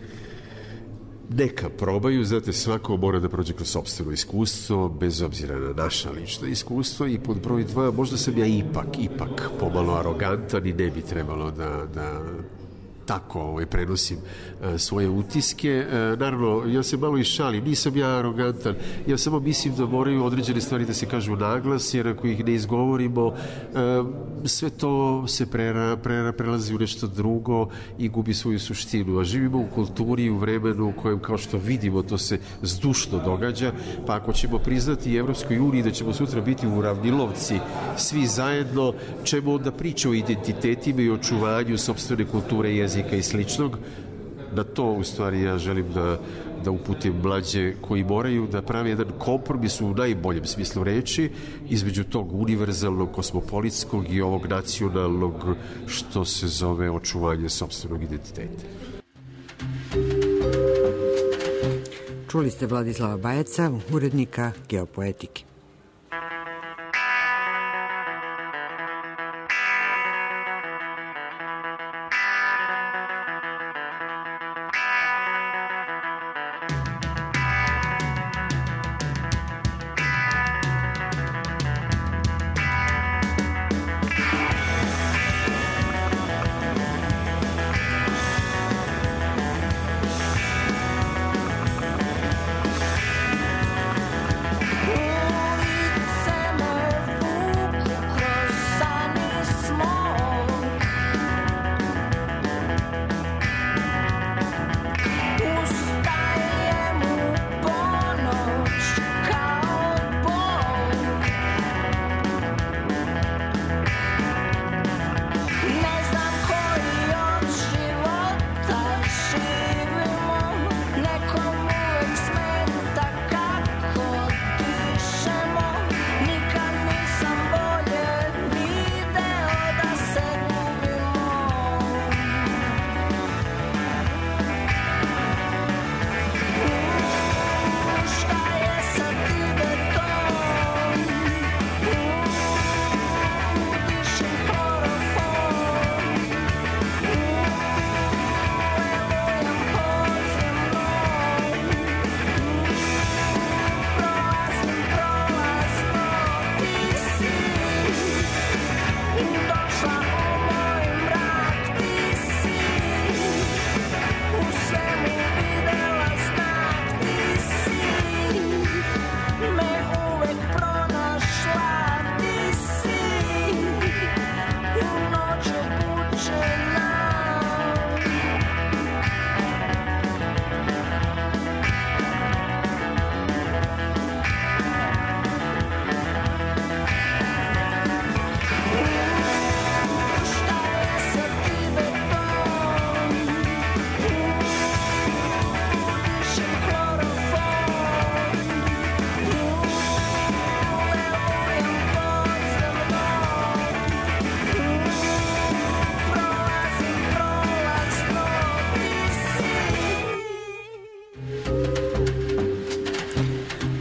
Neka probaju, znate, svako mora da prođe kroz sopstveno iskustvo, bez obzira na naša lična iskustvo, i pod broj dva, možda sam ja ipak, ipak pomalo arogantan i ne bi trebalo da, da tako ovaj, prenosim e, svoje utiske. E, naravno, ja se malo i šalim, nisam ja arogantan, ja samo mislim da moraju određene stvari da se kažu naglas, jer ako ih ne izgovorimo, e, sve to se prera, prera, prelazi u nešto drugo i gubi svoju suštinu. A živimo u kulturi i u vremenu u kojem, kao što vidimo, to se zdušno događa, pa ako ćemo priznati Evropskoj uniji da ćemo sutra biti uravnilovci svi zajedno, ćemo onda priča o identitetima i očuvanju sopstvene kulture, jezika i sličnog. Da to, u stvari, ja želim da, da uputim mlađe koji moraju da pravi jedan kompromis u najboljem smislu reči između tog univerzalnog, kosmopolitskog i ovog nacionalnog, što se zove očuvanje sopstvenog identiteta. Čuli ste Vladislava Bajaca, urednika Geopoetike. Oh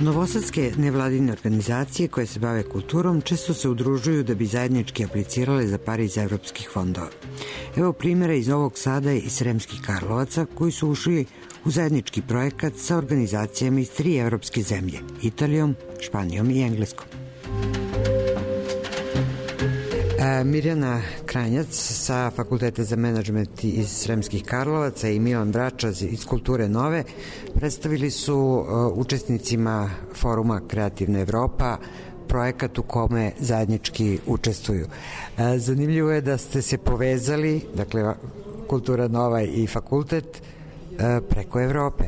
Novosadske nevladine organizacije koje se bave kulturom često se udružuju da bi zajednički aplicirale za pare iz evropskih fondova. Evo primjera iz Novog Sada i Sremskih Karlovaca koji su ušli u zajednički projekat sa organizacijama iz tri evropske zemlje, Italijom, Španijom i Engleskom. Mirjana Kranjac sa Fakulteta za menadžment iz Sremskih Karlovaca i Milan Bračaz iz Kulture Nove predstavili su uh, učesnicima foruma Kreativna Evropa projekat u kome zajednički učestvuju. Uh, zanimljivo je da ste se povezali, dakle Kultura Nova i fakultet, uh, preko Evrope.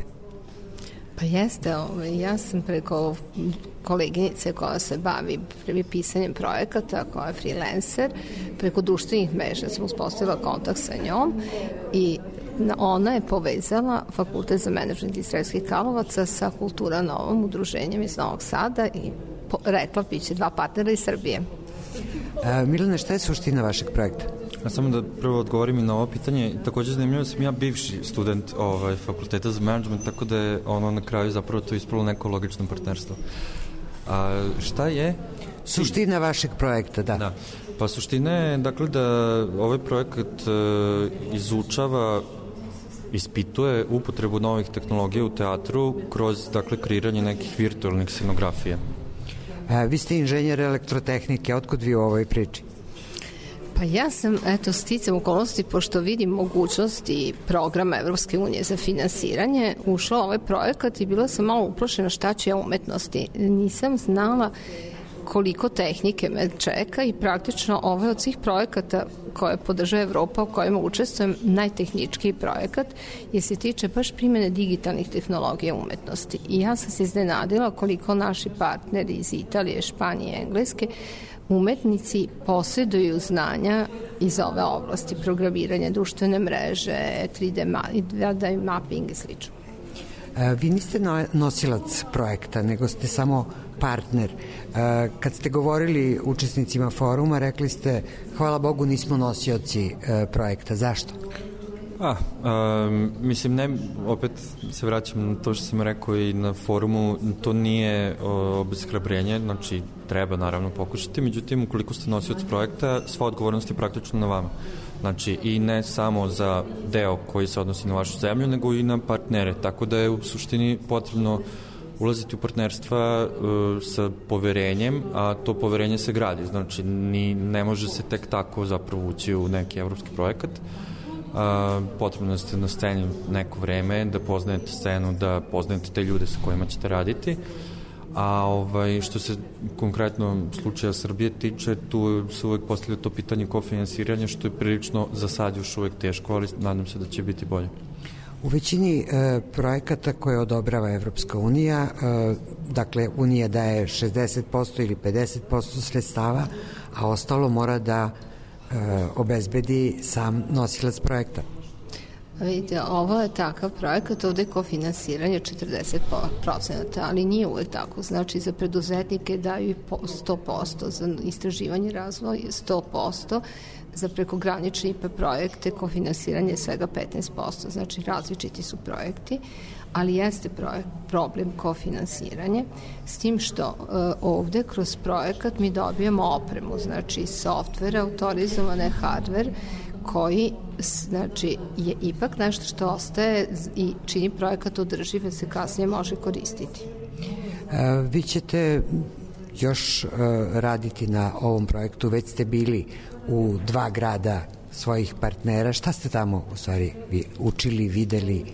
Pa jeste, ovaj, ja sam preko koleginice koja se bavi pisanjem projekata, koja je freelancer, preko društvenih mreža sam uspostavila kontakt sa njom i ona je povezala Fakultet za menadžment iz Sremskih Karlovaca sa Kultura Novom udruženjem iz Novog Sada i po, rekla biće dva partnera iz Srbije. A, Milane, šta je suština vašeg projekta? Ja samo da prvo odgovorim i na ovo pitanje. Takođe zanimljivo sam ja bivši student ovaj, Fakulteta za menadžment, tako da je ono na kraju zapravo to ispalo neko logično partnerstvo. A šta je? Suština vašeg projekta, da. Da. Pa suština je, dakle, da ovaj projekat e, izučava, ispituje upotrebu novih tehnologija u teatru kroz, dakle, kreiranje nekih virtualnih scenografija. A, vi ste inženjer elektrotehnike, otkud vi u ovoj priči? Pa ja sam, eto, sticam okolnosti, pošto vidim mogućnosti programa Evropske unije za finansiranje, ušla ovaj projekat i bila sam malo uplašena šta ću ja umetnosti. Nisam znala koliko tehnike me čeka i praktično ovaj od svih projekata koje podržava Evropa u kojima učestvujem najtehničkiji projekat jer se tiče baš primjene digitalnih tehnologija umetnosti. I ja sam se iznenadila koliko naši partneri iz Italije, Španije i Engleske umetnici posjeduju znanja iz ove oblasti, programiranje, društvene mreže, tri D mapping i slično. Vi niste nosilac projekta, nego ste samo partner. Kad ste govorili učesnicima foruma, rekli ste, hvala Bogu, nismo nosioci projekta. Zašto? A, um, mislim, ne, opet se vraćam na to što sam rekao i na forumu, to nije obeshrabrenje, znači treba naravno pokušati, međutim, ukoliko ste nosioc projekta, sva odgovornost je praktično na vama. Znači, i ne samo za deo koji se odnosi na vašu zemlju, nego i na partnere, tako da je u suštini potrebno ulaziti u partnerstva uh, sa poverenjem, a to poverenje se gradi, znači ni, ne može se tek tako zapravo ući u neki evropski projekat. Uh, potrebno da ste na sceni neko vreme, da poznajete scenu, da poznajete te ljude sa kojima ćete raditi. A ovaj, što se konkretno slučaja Srbije tiče, tu se uvek postavlja to pitanje kofinansiranja, što je prilično za sad još uvek teško, ali nadam se da će biti bolje. U većini e, projekata koje odobrava Evropska unija, e, dakle Unija daje šezdeset posto ili pedeset posto sredstava, a ostalo mora da e, obezbedi sam nosilac projekta. Vidite, ovo je takav projekat, ovde je kofinansiranje četrdeset procenata, ali nije uvek tako. Znači, za preduzetnike daju sto posto, za istraživanje i razvoj sto posto, za prekogranične I P projekte kofinansiranje je svega petnaest posto, znači različiti su projekti, ali jeste projekt, problem kofinansiranje, s tim što uh, ovde kroz projekat mi dobijamo opremu, znači software, autorizovane hardware, koji znači, je ipak nešto što ostaje i čini projekat održiv, se kasnije može koristiti. A, vi ćete još a, raditi na ovom projektu, već ste bili u dva grada svojih partnera. Šta ste tamo u stvari vi učili, videli?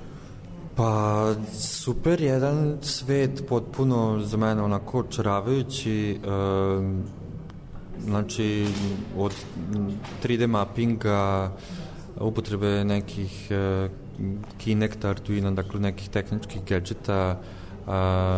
Pa super, jedan svet potpuno za mene onako očaravajući, um, znači od tri D mappinga, upotrebe nekih uh, Kinect, Arduino, dakle nekih tehničkih gadžeta, uh,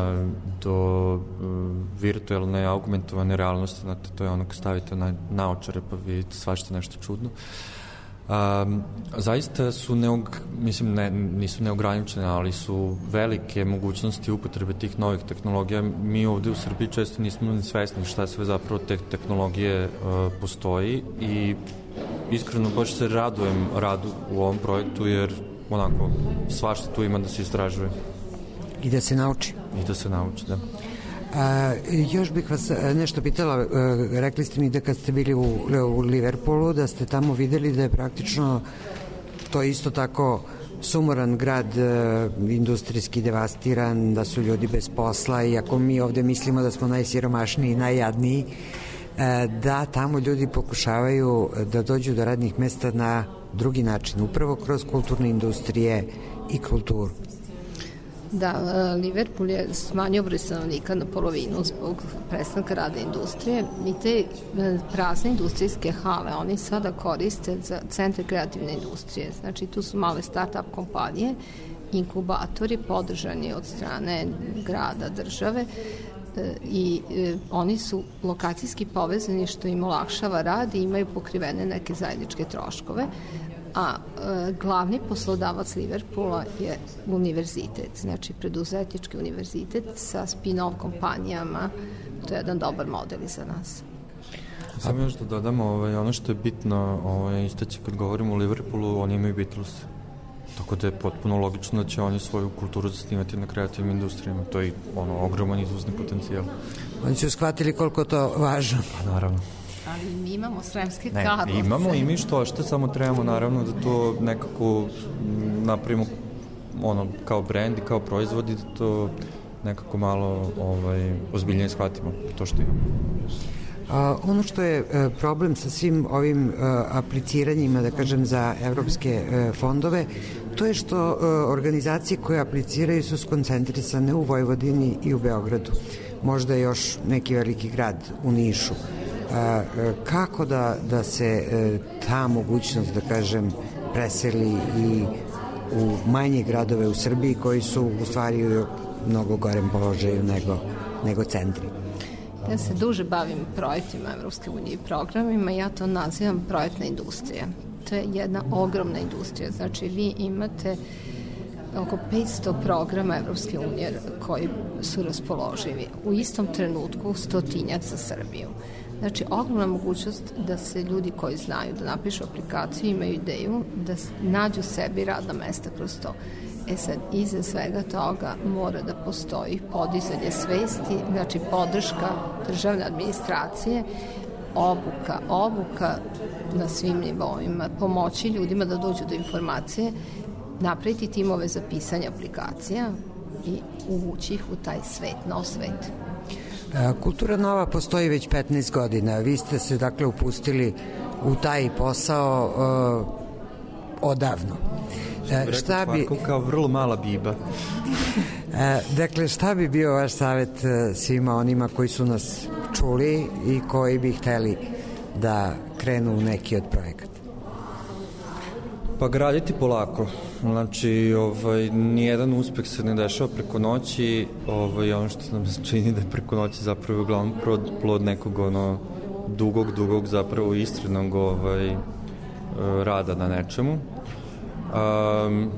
do uh, virtualne, augmentovane realnosti, znate, to je ono kad stavite na naočare pa vidite svašta nešto čudno. Um, zaista su neog, mislim, ne, nisu neograničene, ali su velike mogućnosti upotrebe tih novih tehnologija. Mi ovde u Srbiji često nismo ni svesni šta sve zapravo te tehnologije uh, postoji i iskreno baš se radujem radu u ovom projektu jer onako svašta tu ima da se istražuje. I da se nauči. I da se nauči, da. A, još bih vas nešto pitala, rekli ste mi da kad ste bili u, u Liverpoolu, da ste tamo videli da je praktično to isto tako sumoran grad, industrijski devastiran, da su ljudi bez posla, iako mi ovde mislimo da smo najsiromašniji i najjadniji, da tamo ljudi pokušavaju da dođu do radnih mesta na drugi način, upravo kroz kulturne industrije i kulturu. Da, Liverpool je smanjio broj stanovnika na polovinu zbog prestanka rada industrije i te prazne industrijske hale oni sada koriste za centre kreativne industrije. Znači tu su male start-up kompanije, inkubatori podržani od strane grada, države i oni su lokacijski povezani što im olakšava rad i imaju pokrivene neke zajedničke troškove. A e, glavni poslodavac Liverpoola je univerzitet, znači preduzetnički univerzitet sa spin-off kompanijama, to je jedan dobar model i za nas. Samo još da dodamo, ovaj, ono što je bitno ovaj, istaći kad govorimo o Liverpoolu, oni imaju Beatles. Tako da je potpuno logično da će oni svoju kulturu zasnivati na kreativnim industrijama. To je ono, ogroman izvozni potencijal. Oni su shvatili koliko to važno. Pa naravno. Ali mi imamo Sremske ne, Karlovce. Imamo i mi što što samo trebamo naravno da to nekako napravimo ono, kao brend i kao proizvod i da to nekako malo ovaj, ozbiljnije shvatimo to što imamo. A, ono što je e, problem sa svim ovim e, apliciranjima, da kažem, za evropske e, fondove, to je što e, organizacije koje apliciraju su skoncentrisane u Vojvodini i u Beogradu. Možda još neki veliki grad u Nišu. A, kako da, da se e, ta mogućnost, da kažem, preseli i u manje gradove u Srbiji koji su u stvari u mnogo gorem položaju nego, nego centri? Ja se duže bavim projektima Evropske unije i programima, ja to nazivam projektna industrija. To je jedna ogromna industrija, znači vi imate oko petsto programa Evropske unije koji su raspoloživi. U istom trenutku stotinjak za Srbiju. Znači, ogromna mogućnost da se ljudi koji znaju da napišu aplikaciju, imaju ideju, da nađu sebi radna mesta kroz to. E sad, iza svega toga mora da postoji podizanje svesti, znači podrška državne administracije, obuka, obuka na svim nivoima, pomoći ljudima da dođu do informacije, napraviti timove za pisanje aplikacija i uvući ih u taj svet, nov svet. Kultura Nova postoji već petnaest godina. Vi ste se dakle upustili u taj posao uh, odavno. Uh, šta bi... kao vrlo mala biba. uh, dakle, šta bi bio vaš savjet uh, svima onima koji su nas čuli i koji bi hteli da krenu u neki od projekata? Pa graditi polako. Znači, ovaj, nijedan uspeh se ne dešava preko noći. Ovaj, ono što nam se čini da je preko noći zapravo uglavnom plod nekog ono, dugog, dugog zapravo iskrenog ovaj, rada na nečemu. Um,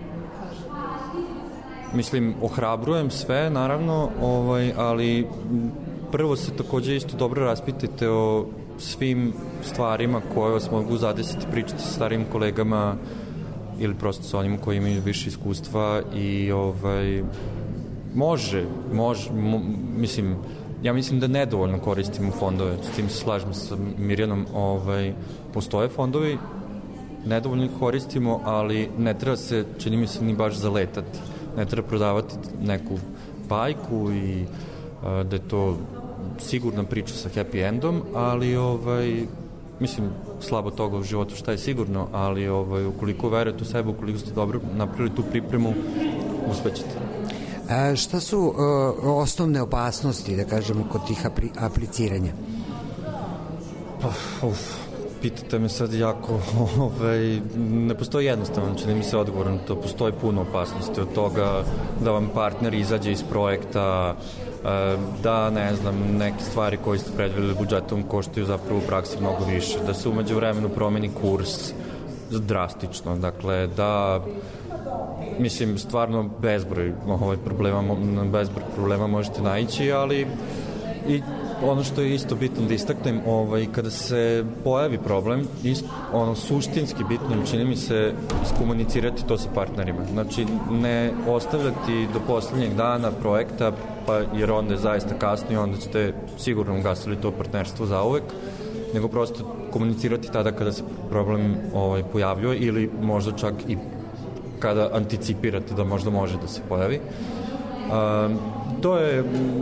mislim, ohrabrujem sve, naravno, ovaj, ali prvo se takođe isto dobro raspitajte o svim stvarima koje vas mogu zadesiti, pričati sa starim kolegama ili prosto sa onima koji imaju više iskustva i ovaj, može, može, mo, mislim, ja mislim da nedovoljno koristimo fondove, s tim se slažem sa Mirjanom, ovaj, postoje fondovi, nedovoljno ih koristimo, ali ne treba se, čini mi se, ni baš zaletati, ne treba prodavati neku bajku i a, da je to sigurna priča sa happy endom, ali ovaj, mislim, slabo toga u životu šta je sigurno, ali ovaj, ukoliko verujete u sebe, ukoliko ste dobro napravili tu pripremu, uspećete. A šta su uh, osnovne opasnosti, da kažemo, kod tih apli apliciranja? Pa, uf, pitate me sad jako, ovaj, ne postoji jednostavno, čini mi se odgovor na to, postoji puno opasnosti od toga da vam partner izađe iz projekta, da, ne znam, neke stvari koje ste predvideli budžetom koštaju zapravo u praksi mnogo više, da se umeđu vremenu promeni kurs drastično, dakle, da, mislim, stvarno bezbroj ovaj problema, bezbroj problema možete naići, ali i ono što je isto bitno da istaknem, ovaj, kada se pojavi problem, isto, ono suštinski bitno, čini mi se, iskomunicirati to sa partnerima. Znači, ne ostavljati do poslednjeg dana projekta, pa jer onda je zaista kasno i onda ćete sigurno ugasili to partnerstvo zauvek, nego prosto komunicirati tada kada se problem ovaj, pojavljuje ili možda čak i kada anticipirate da možda može da se pojavi. Um, to je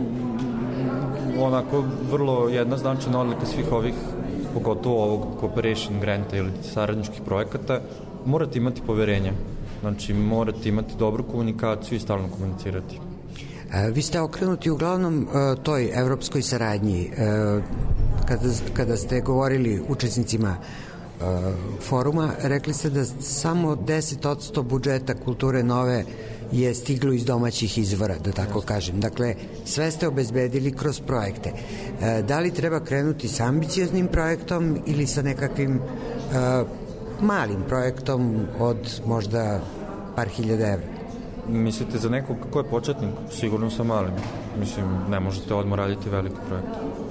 onako vrlo jedna značajna odlika svih ovih, pogotovo ovog cooperation granta ili saradničkih projekata. Morate imati poverenje, znači morate imati dobru komunikaciju i stalno komunicirati. Vi ste okrenuti uglavnom toj evropskoj saradnji. Kada, kada ste govorili učesnicima foruma, rekli ste da samo deset posto budžeta kulture nove je stiglo iz domaćih izvora, da tako kažem. Dakle, sve ste obezbedili kroz projekte. Da li treba krenuti sa ambicioznim projektom ili sa nekakvim malim projektom od možda par hiljada evra? Mislite za nekog ko je početnik? Sigurno sa malim. Mislim, ne možete odmah raditi veliki projekt.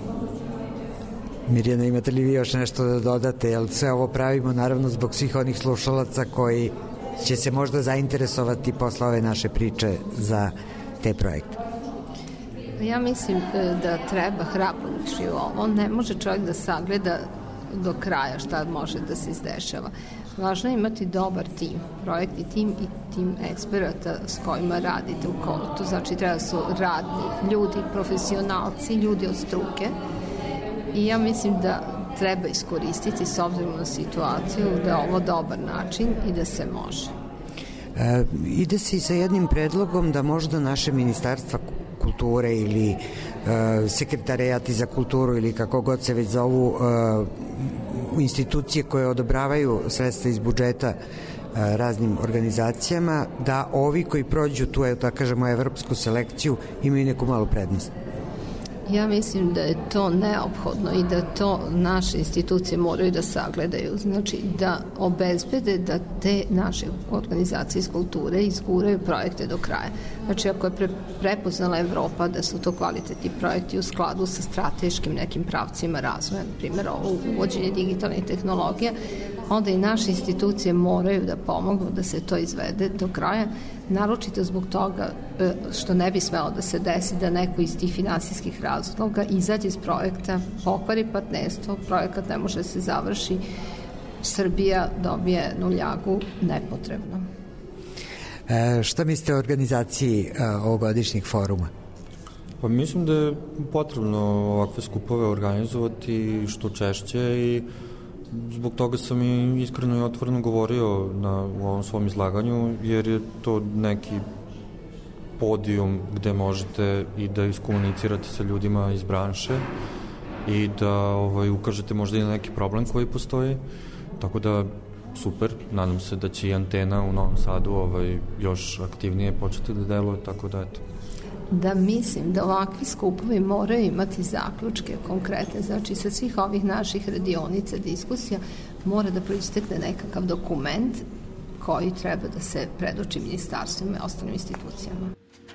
Mirjana, imate li vi još nešto da dodate? Jer sve ovo pravimo naravno zbog svih onih slušalaca koji će se možda zainteresovati posle ove naše priče za te projekte. Ja mislim da treba hrabro ući u ovo. Ne može čovjek da sagleda do kraja šta može da se izdešava. Važno je imati dobar tim, projektni tim i tim eksperata s kojima radite u kolotu. Znači, treba su radni ljudi, profesionalci, ljudi od struke. I ja mislim da treba iskoristiti s obzirom na situaciju da je ovo dobar način i da se može. E, ide se i sa jednim predlogom da možda naše ministarstva kulture ili e, sekretarijati za kulturu ili kako god se već zovu e, institucije koje odobravaju sredstva iz budžeta e, raznim organizacijama, da ovi koji prođu tu, da kažemo, evropsku selekciju imaju neku malu prednost. Ja mislim da je to neophodno i da to naše institucije moraju da sagledaju, znači da obezbede da te naše organizacije iz kulture izguraju projekte do kraja. Znači ako je pre, prepoznala Evropa da su to kvalitetni projekti u skladu sa strateškim nekim pravcima razvoja, na primjer ovo uvođenje digitalnih tehnologija, onda i naše institucije moraju da pomognu da se to izvede do kraja, naročito zbog toga što ne bi smelo da se desi da neko iz tih finansijskih razloga izađe iz projekta, pokvari partnerstvo, projekat ne može da se završi, Srbija dobije nuljagu nepotrebno. E, šta mislite o organizaciji ovogodišnjeg foruma? Pa mislim da je potrebno ovakve skupove organizovati što češće i zbog toga sam i iskreno i otvoreno govorio na, u ovom svom izlaganju, jer je to neki podijum gde možete i da iskomunicirate sa ljudima iz branše i da ovaj, ukažete možda i na neki problem koji postoji. Tako da, super, nadam se da će i Antena u Novom Sadu ovaj, još aktivnije početi da deluje, tako da eto. Da mislim da ovakvi skupovi moraju imati zaključke konkretne, znači sa svih ovih naših radionica, diskusija, mora da proistekne nekakav dokument koji treba da se predoči ministarstvima i ostalim institucijama.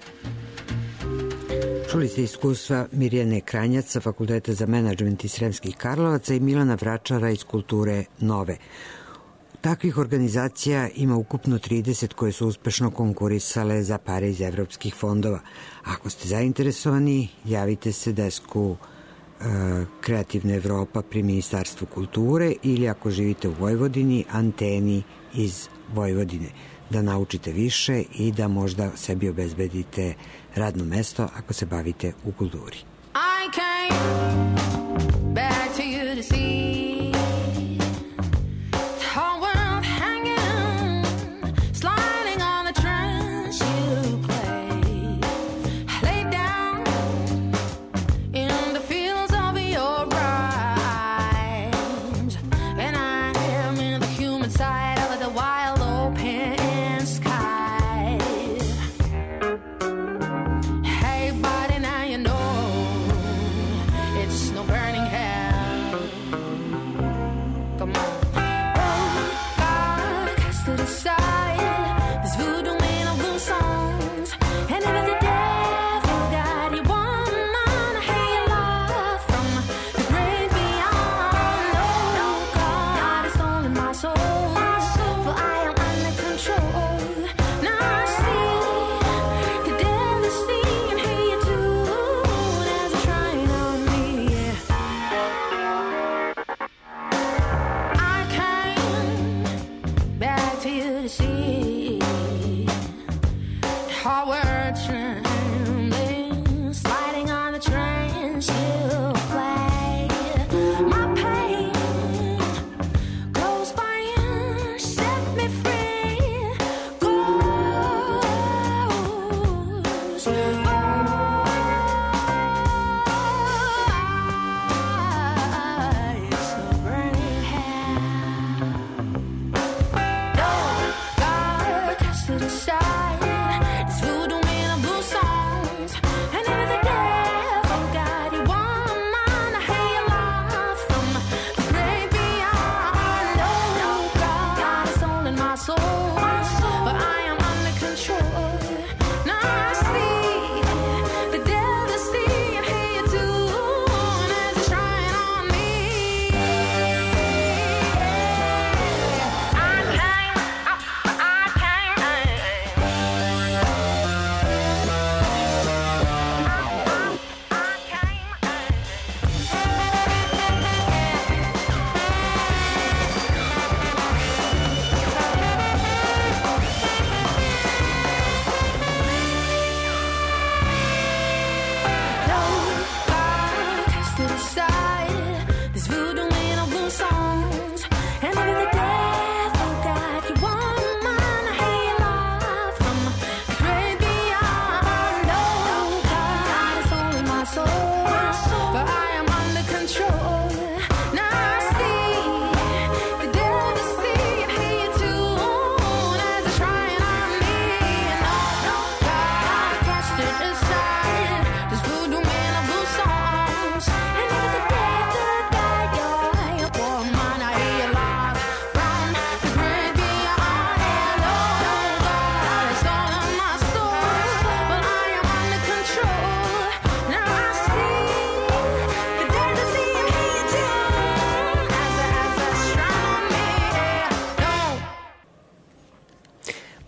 Čuli ste iskustva Mirjane Kranjac sa Fakulteta za menadžment iz Sremskih Karlovaca i Milana Vračara iz Kulture Nove. Takvih organizacija ima ukupno trideset koje su uspešno konkurisale za pare iz evropskih fondova. Ako ste zainteresovani, javite se desku e, Kreativna Evropa pri Ministarstvu kulture ili ako živite u Vojvodini, Anteni iz Vojvodine, da naučite više i da možda sebi obezbedite radno mesto ako se bavite u kulturi. I came back to you to see Hey, buddy, now you know it's no burning hell.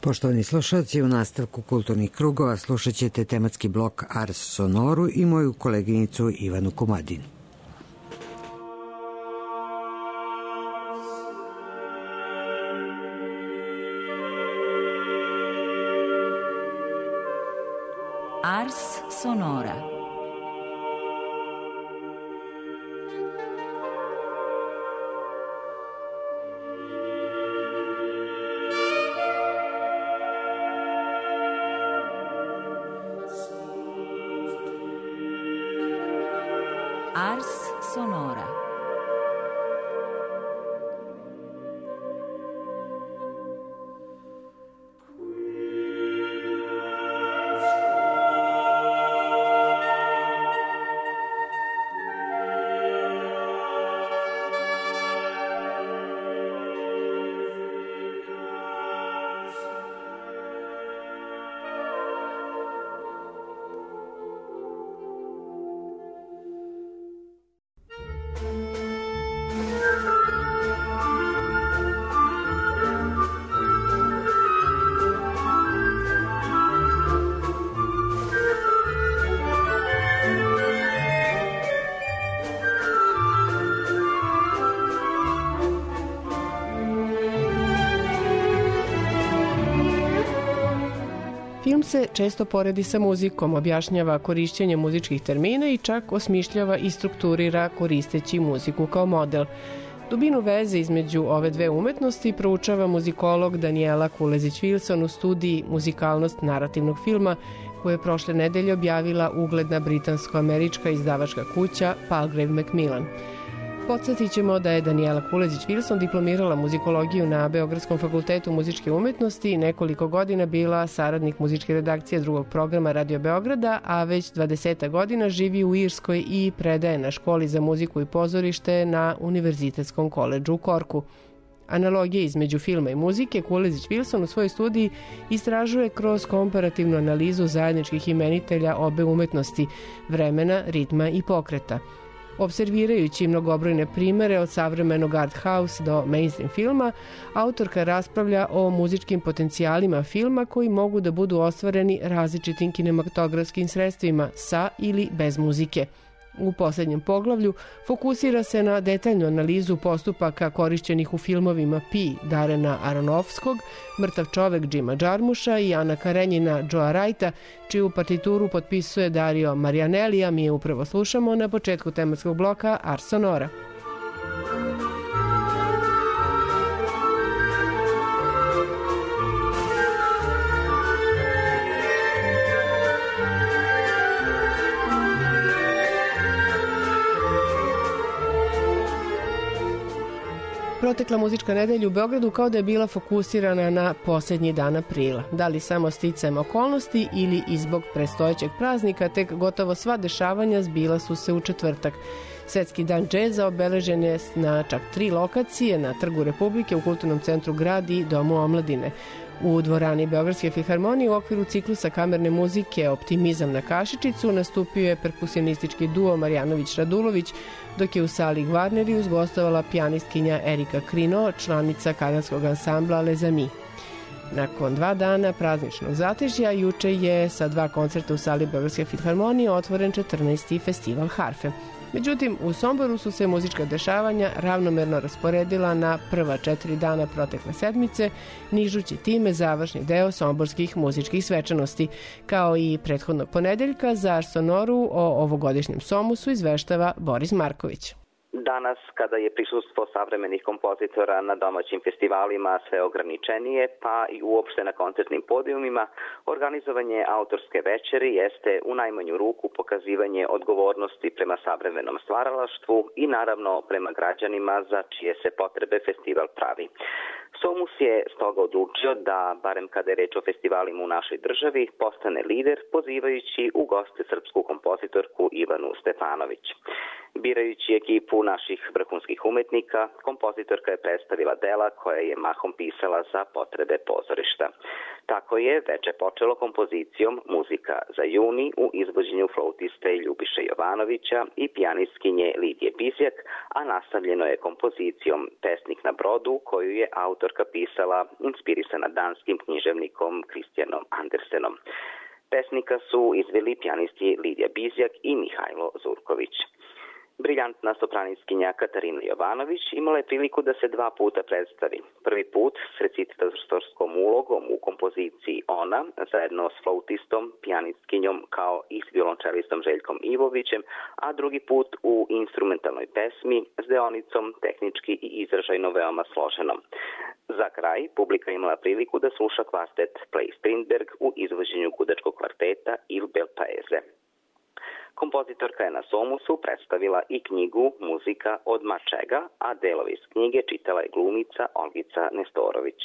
Poštovani slušalci, u nastavku kulturnih krugova slušat ćete tematski blok Ars Sonoru i moju koleginicu Ivanu Komadin. Ars Sonora. Ars Sonora. Film se često poredi sa muzikom, objašnjava korišćenje muzičkih termina i čak osmišljava i strukturira koristeći muziku kao model. Dubinu veze između ove dve umetnosti proučava muzikolog Daniela Kulezić-Wilson u studiji Muzikalnost narativnog filma, koju je prošle nedelje objavila ugledna britansko-američka izdavačka kuća Palgrave Macmillan. Podsjetit ćemo da je Daniela Kulezić-Wilson diplomirala muzikologiju na Beogradskom fakultetu muzičke umetnosti i nekoliko godina bila saradnik muzičke redakcije drugog programa Radio Beograda, a već dvadeset godina živi u Irskoj i predaje na školi za muziku i pozorište na Univerzitetskom koledžu u Korku. Analogije između filma i muzike Kulezić-Wilson u svojoj studiji istražuje kroz komparativnu analizu zajedničkih imenitelja obe umetnosti, vremena, ritma i pokreta. Observirajući mnogobrojne primere od savremenog art house do mainstream filma, autorka raspravlja o muzičkim potencijalima filma koji mogu da budu ostvareni različitim kinematografskim sredstvima sa ili bez muzike. U poslednjem poglavlju fokusira se na detaljnu analizu postupaka korišćenih u filmovima Pi Darena Aronofskog, Mrtav čovek Jima Jarmusha i Ana Karenjina Joea Wrighta, čiju partituru potpisuje Dario Marianelli, a mi je upravo slušamo na početku tematskog bloka Ars Sonora. Protekla muzička nedelja u Beogradu kao da je bila fokusirana na posljednji dan aprila. Da li samo sticajem okolnosti ili i zbog predstojećeg praznika, tek gotovo sva dešavanja zbila su se u četvrtak. Svetski dan džeza obeležen je na čak tri lokacije, na Trgu Republike, u Kulturnom centru Grad i Domu omladine. U dvorani Beogradske filharmonije u okviru ciklusa kamerne muzike Optimizam na Kašičicu nastupio je perkusionistički duo Marjanović-Radulović, dok je u sali Gvarnerius gostovala pijanistkinja Erika Krino, članica kanadskog ansambla Les Amis. Nakon dva dana prazničnog zatežja, juče je sa dva koncerta u sali Beogradske filharmonije otvoren četrnaesti festival harfe. Međutim, u Somboru su se muzička dešavanja ravnomerno rasporedila na prva četiri dana protekle sedmice, nižući time završni deo somborskih muzičkih svečanosti. Kao i prethodnog ponedeljka, za Ars Sonoru o ovogodišnjem Somusu izveštava Boris Marković. Danas, kada je prisustvo savremenih kompozitora na domaćim festivalima sve ograničenije, pa i uopšte na koncertnim podijumima, organizovanje autorske večeri jeste u najmanju ruku pokazivanje odgovornosti prema savremenom stvaralaštvu i naravno prema građanima za čije se potrebe festival pravi. Somus je stoga odlučio da, barem kada je reč o festivalima u našoj državi, postane lider pozivajući u goste srpsku kompozitorku Ivanu Stefanović. Birajući ekipu naše naših vrhunskih umetnika, kompozitorka je predstavila dela koje je mahom pisala za potrebe pozorišta. Tako je veče počelo kompozicijom Muzika za juni u izvođenju flautiste Ljubiše Jovanovića i pijanistkinje Lidije Bizjak, a nastavljeno je kompozicijom Pesnik na brodu koju je autorka pisala inspirisana danskim književnikom Kristjanom Andersenom. Pesnika su izveli pijanisti Lidija Bizjak i Mihajlo Zurković. Briljantna sopraniskinja Katarina Jovanović imala je priliku da se dva puta predstavi. Prvi put s recitatorskom ulogom u kompoziciji Ona, zajedno s flautistom, pijanistkinjom kao i s violončelistom Željkom Ivovićem, a drugi put u instrumentalnoj pesmi s deonicom tehnički i izražajno veoma složenom. Za kraj, publika imala priliku da sluša kvartet Play Strindberg u izvođenju gudačkog kvarteta Il Bel Paese. Kompozitorka je na Somusu predstavila i knjigu Muzika od Mačega, a delove iz knjige čitala je glumica Olgica Nestorović.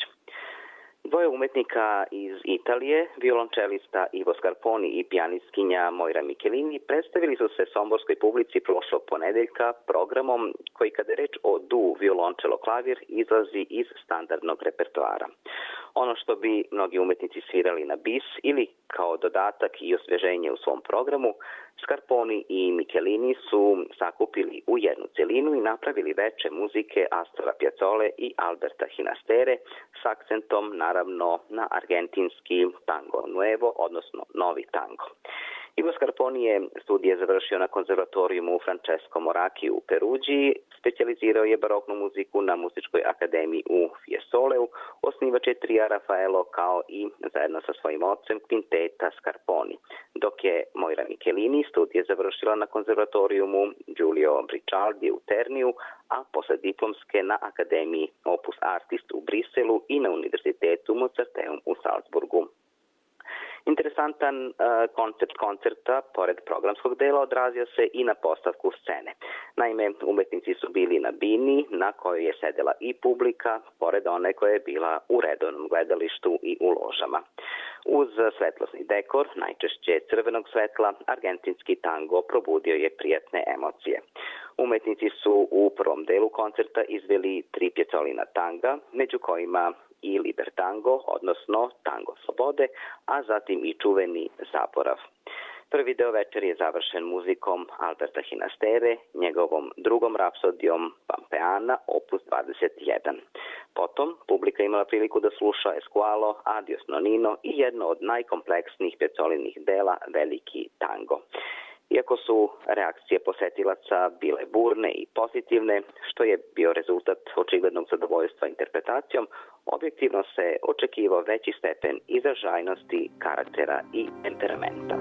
Dvoje umetnika iz Italije, violončelista Ivo Scarponi i pijanistkinja Moira Michelini, predstavili su se somborskoj publici prošlog ponedeljka programom koji, kada je reč o du violončelo klavir, izlazi iz standardnog repertoara. Ono što bi mnogi umetnici svirali na bis ili kao dodatak i osveženje u svom programu, Scarponi i Michelini su sakupili u jednu celinu i napravili veče muzike Astora Piazzole i Alberta Hinastere s akcentom naravno na argentinski tango nuevo, odnosno novi tango. Ivo Scarponi je studije završio na konzervatorijumu Francesco Moracchi u Peruđiji, specijalizirao je baroknu muziku na Muzičkoj akademiji u Fiesoleu, osnivač je trija Rafaelo kao i zajedno sa svojim ocem kvinteta Scarponi, dok je Moira Michelini studije završila na konzervatorijumu Giulio Bricaldi u Terniju, a posle diplomske na Akademiji Opus Artist u Briselu i na Univerzitetu Mozarteum u Salzburgu. Interesantan uh, koncept koncerta, pored programskog dela, odrazio se i na postavku scene. Naime, umetnici su bili na bini na kojoj je sedela i publika, pored one koja je bila u redovnom gledalištu i u ložama. Uz svetlosni dekor, najčešće crvenog svetla, argentinski tango probudio je prijatne emocije. Umetnici su u prvom delu koncerta izveli tri Piazzolina tanga, među kojima i Liber Tango, odnosno Tango slobode, a zatim i čuveni Zaborav. Prvi deo večeri je završen muzikom Alberta Hinastere, njegovom drugom rapsodijom Pampeana, opus dvadeset jedan. Potom, publika imala priliku da sluša Esqualo, Adios Nonino i jedno od najkompleksnijih Piazzolinih dela, Veliki tango. Iako su reakcije posetilaca bile burne i pozitivne, što je bio rezultat očiglednog zadovoljstva interpretacijom, objektivno se očekivao veći stepen izražajnosti, karaktera i temperamenta.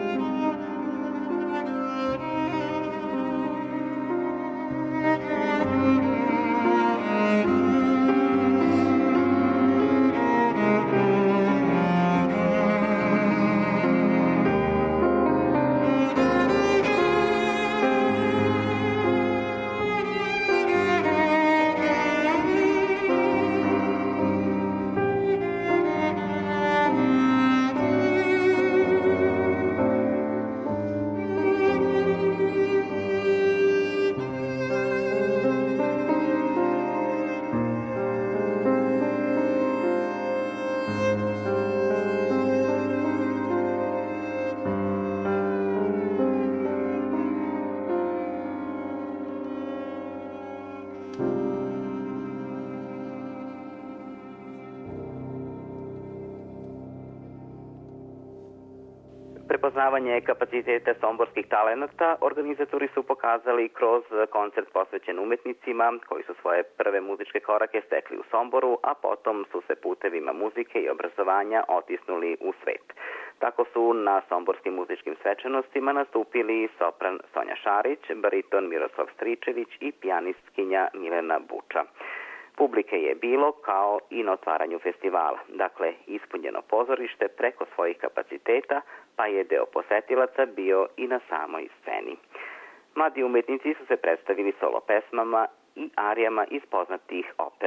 Prepoznavanje kapaciteta somborskih talenata organizatori su pokazali kroz koncert posvećen umetnicima koji su svoje prve muzičke korake stekli u Somboru, a potom su se putevima muzike i obrazovanja otisnuli u svet. Tako su na somborskim muzičkim svečanostima nastupili sopran Sonja Šarić, bariton Miroslav Stričević i pijanistkinja Milena Buča. Publike je bilo kao i na otvaranju festivala, dakle ispunjeno pozorište preko svojih kapaciteta, pa je deo posetilaca bio i na samoj sceni. Mladi umetnici su se predstavili solo pesmama i arijama iz poznatih opera.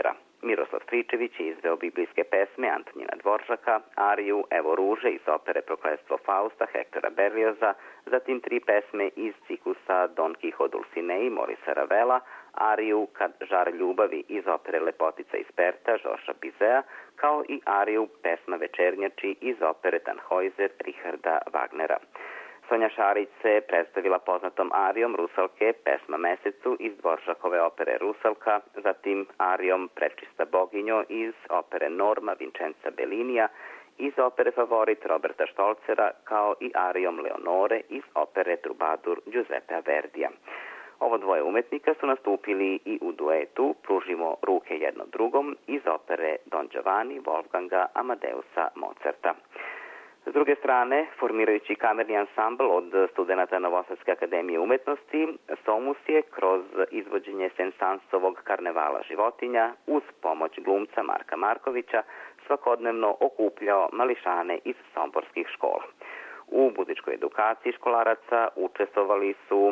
Miroslav Stričević je izveo biblijske pesme Antonina Dvoržaka, ariju Evo ruže iz opere Prokletstvo Fausta Hektora Berlioza, zatim tri pesme iz ciklusa Don Quixote Dulcinei Morisa Ravela, ariju Kad žar ljubavi iz opere Lepotica iz Perta Žoša Bizea, kao i ariju Pesma večernjači iz opere Tannhäuser Richarda Wagnera. Sonja Šarić se predstavila poznatom arijom Rusalke Pesma mesecu iz Dvoržakove opere Rusalka, zatim arijom Prečista boginjo iz opere Norma Vincenza Bellinija, iz opere Favorit Roberta Stolcera, kao i arijom Leonore iz opere Trubadur Giuseppea Verdija. Ovo dvoje umetnika su nastupili i u duetu Pružimo ruke jedno drugom iz opere Don Giovanni Wolfganga Amadeusa Mozarta. S druge strane, formirajući kamerni ansambl od studenta Novosadske akademije umetnosti, Somus je kroz izvođenje Sensansovog karnevala životinja uz pomoć glumca Marka Markovića svakodnevno okupljao mališane iz somborskih škola. U muzičkoj edukaciji školaraca učestvovali su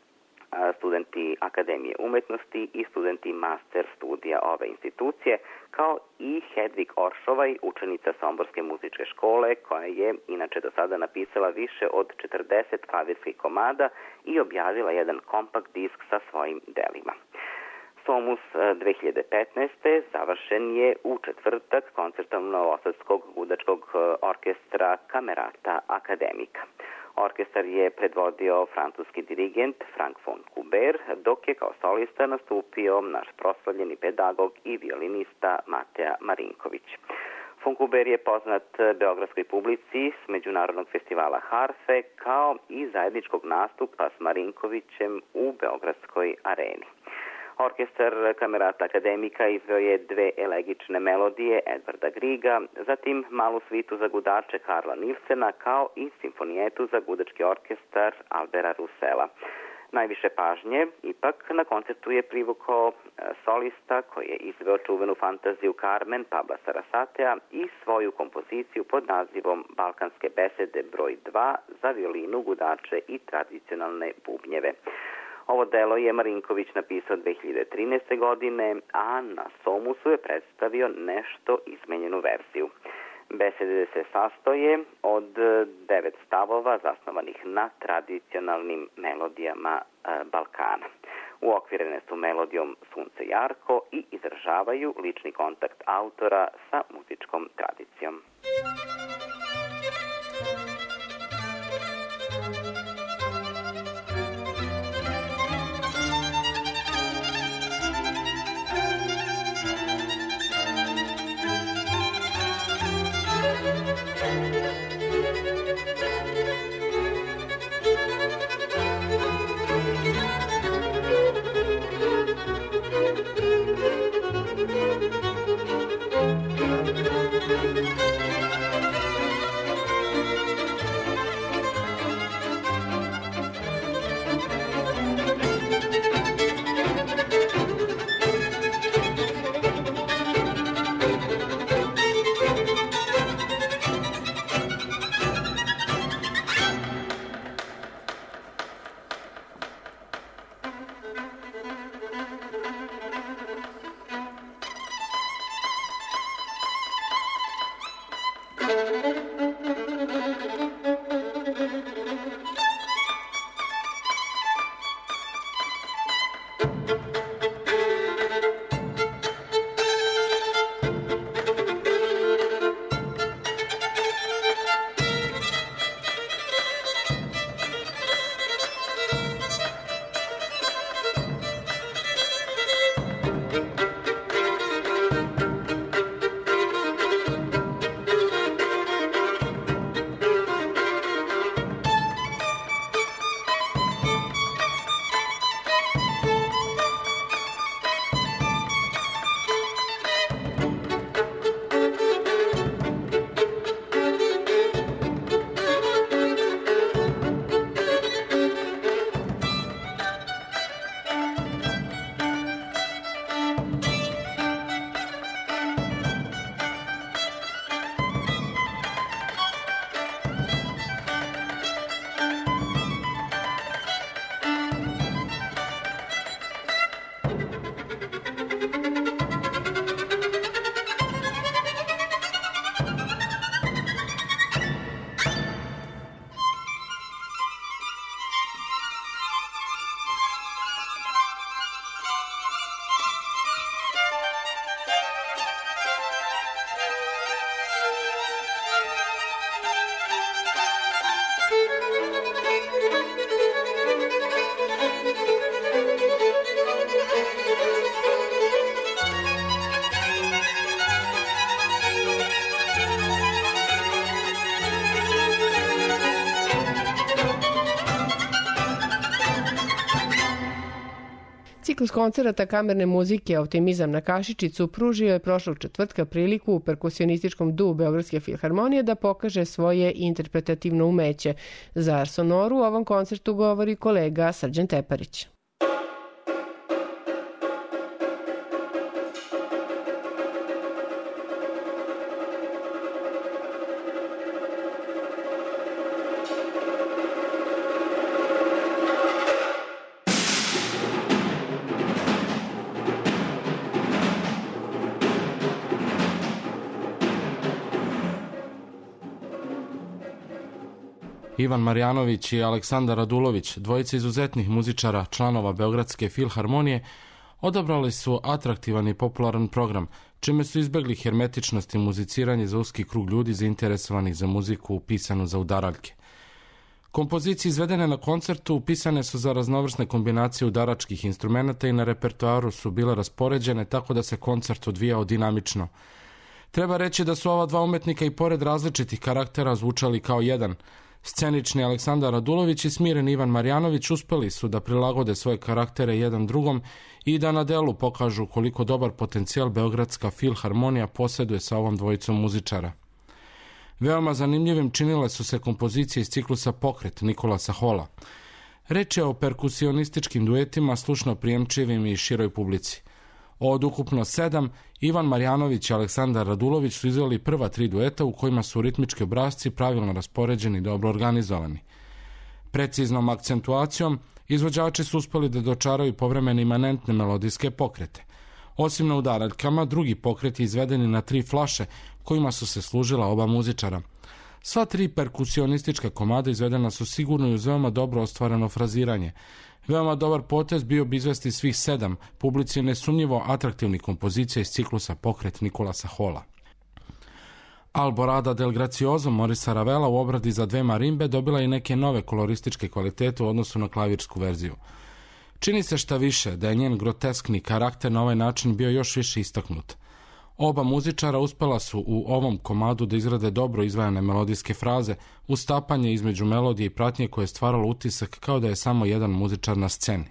studenti Akademije umetnosti i studenti master studija ove institucije, kao i Hedvig Oršovaj, učenica Somborske muzičke škole, koja je inače do sada napisala više od četrdeset klavirskih komada i objavila jedan kompakt disk sa svojim delima. Somus dve hiljade petnaeste. završen je u četvrtak koncertom Novosadskog gudačkog orkestra Kamerata Akademika. Orkestar je predvodio francuski dirigent Frank von Kuber, dok je kao solista nastupio naš proslavljeni pedagog i violinista Mateja Marinković. Von Kuber je poznat beogradskoj publici s Međunarodnog festivala harfe, kao i zajedničkog nastupa s Marinkovićem u Beogradskoj areni. Orkestar Kamerata Akademika izveo je dve elegične melodije Edvarda Griga, zatim malu svitu za gudače Karla Nilsena, kao i simfonijetu za gudački orkestar Albera Rusela. Najviše pažnje ipak na koncertu je privukao solista koji je izveo čuvenu fantaziju Carmen Pabla Sarasatea i svoju kompoziciju pod nazivom Balkanske besede broj dva za violinu, gudače i tradicionalne bubnjeve. Ovo delo je Marinković napisao dve hiljade trinaeste. godine, a na Somusu je predstavio nešto izmenjenu verziju. Besede se sastoje od devet stavova zasnovanih na tradicionalnim melodijama Balkana. Uokvirene su melodijom Sunce jarko i izražavaju lični kontakt autora sa muzičkom tradicijom. Ciklus koncerata kamerne muzike Optimizam na kašičicu pružio je prošlog četvrtka priliku u perkusionističkom duu Beogradske filharmonije da pokaže svoje interpretativno umeće. Za Ars Sonoru u ovom koncertu govori kolega Srđan Teparić. Ivan Marjanović i Aleksandar Radulović, dvojica izuzetnih muzičara, članova Beogradske filharmonije, odabrali su atraktivan i popularan program, čime su izbegli hermetičnost i muziciranje za uski krug ljudi zainteresovanih za muziku pisanu za udaraljke. Kompozicije izvedene na koncertu pisane su za raznovrsne kombinacije udaračkih instrumenta i na repertoaru su bile raspoređene tako da se koncert odvijao dinamično. Treba reći da su ova dva umetnika i pored različitih karaktera zvučali kao jedan. Scenični Aleksandar Radulović i smiren Ivan Marjanović uspeli su da prilagode svoje karaktere jedan drugom i da na delu pokažu koliko dobar potencijal Beogradska filharmonija posjeduje sa ovom dvojicom muzičara. Veoma zanimljivim činile su se kompozicije iz ciklusa Pokret Nikolasa Hola. Reč je o perkusionističkim duetima slušno prijemčivim i široj publici. Od ukupno sedam, Ivan Marjanović i Aleksandar Radulović su izveli prva tri dueta u kojima su ritmički obrasci pravilno raspoređeni i dobro organizovani. Preciznom akcentuacijom izvođači su uspeli da dočaraju povremene imanentne melodijske pokrete. Osim na udaraljkama, drugi pokreti izvedeni na tri flaše kojima su se služila oba muzičara. Sva tri perkusionistička komada izvedena su sigurno i uz veoma dobro ostvareno fraziranje. Veoma dobar potez bio bi izvesti svih sedam publici nesumnjivo atraktivnih kompozicija iz ciklusa Pokret Nikolasa Hola. Alborada del Grazioso Morisa Ravela u obradi za dve marimbe dobila i neke nove kolorističke kvalitete u odnosu na klavirsku verziju. Čini se šta više da je njen groteskni karakter na ovaj način bio još više istaknut. Oba muzičara uspela su u ovom komadu da izrade dobro izvajane melodijske fraze, ustapanje između melodije i pratnje koje je stvaralo utisak kao da je samo jedan muzičar na sceni.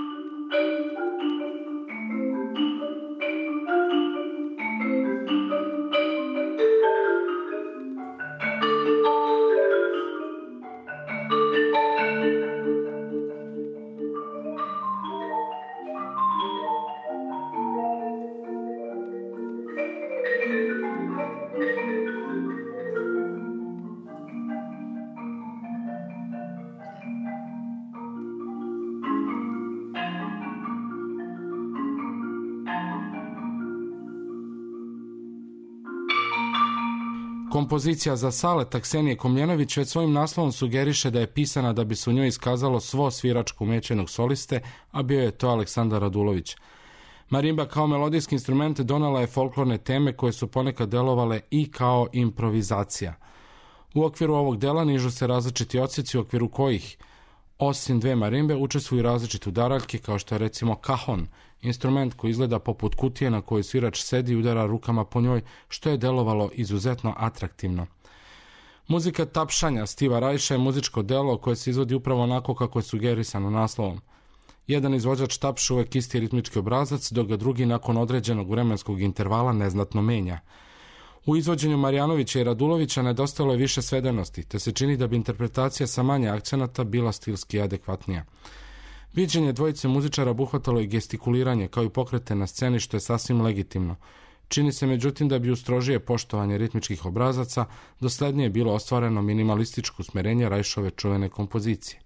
Kompozicija za Saleta Ksenije Komljenović već svojim naslovom sugeriše da je pisana da bi se u njoj iskazalo svo sviračko umećenog soliste, a bio je to Aleksandar Radulović. Marimba kao melodijski instrument donala je folklorne teme koje su ponekad delovale i kao improvizacija. U okviru ovog dela nižu se različiti odsjeci u okviru kojih, osim dve marimbe, učestvuju različite udaraljke kao što je recimo kahon, instrument koji izgleda poput kutije na kojoj svirač sedi i udara rukama po njoj, što je delovalo izuzetno atraktivno. Muzika tapšanja Stiva Rajša je muzičko delo koje se izvodi upravo onako kako je sugerisano naslovom. Jedan izvođač tapša uvek isti ritmički obrazac, dok ga drugi nakon određenog vremenskog intervala neznatno menja. U izvođenju Marjanovića i Radulovića nedostajalo je više svedenosti, te se čini da bi interpretacija sa manje akcenata bila stilski adekvatnija. Viđenje dvojice muzičara obuhvatalo i gestikuliranje kao i pokrete na sceni, što je sasvim legitimno. Čini se međutim da bi uz strožije poštovanje ritmičkih obrazaca doslednije bilo ostvareno minimalističko usmerenje Rajšove čuvene kompozicije.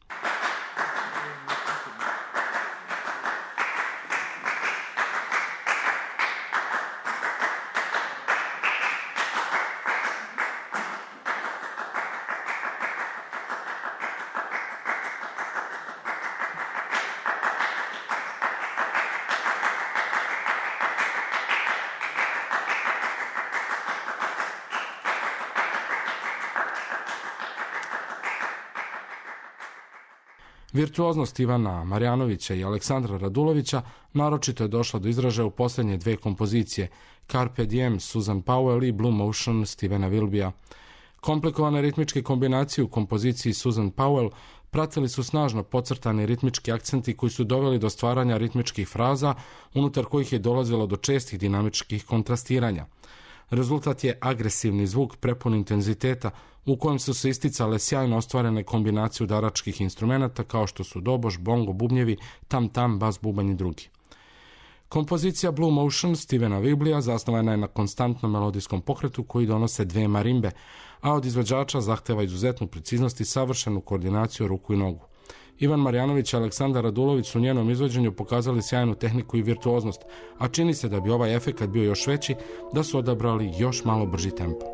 Virtuoznost Ivana Marjanovića i Aleksandra Radulovića naročito je došla do izražaja u posljednje dve kompozicije, Carpe Diem Susan Powell i Blue Motion Stevena Wilbija. Komplikovane ritmičke kombinacije u kompoziciji Susan Powell pratili su snažno podcrtani ritmički akcenti koji su doveli do stvaranja ritmičkih fraza, unutar kojih je dolazilo do čestih dinamičkih kontrastiranja. Rezultat je agresivni zvuk prepun intenziteta u kojem su se isticale sjajno ostvarene kombinacije udaračkih instrumenata kao što su doboš, bongo, bubnjevi, tam-tam, bas, bubanj i drugi. Kompozicija Blue Motion Stevena Wiblija zasnovana je na konstantnom melodijskom pokretu koji donose dve marimbe, a od izvođača zahteva izuzetnu preciznost i savršenu koordinaciju ruku i nogu. Ivan Marjanović i Aleksandar Radulović su u njenom izvođenju pokazali sjajnu tehniku i virtuoznost, a čini se da bi ovaj efekat bio još veći da su odabrali još malo brži tempo.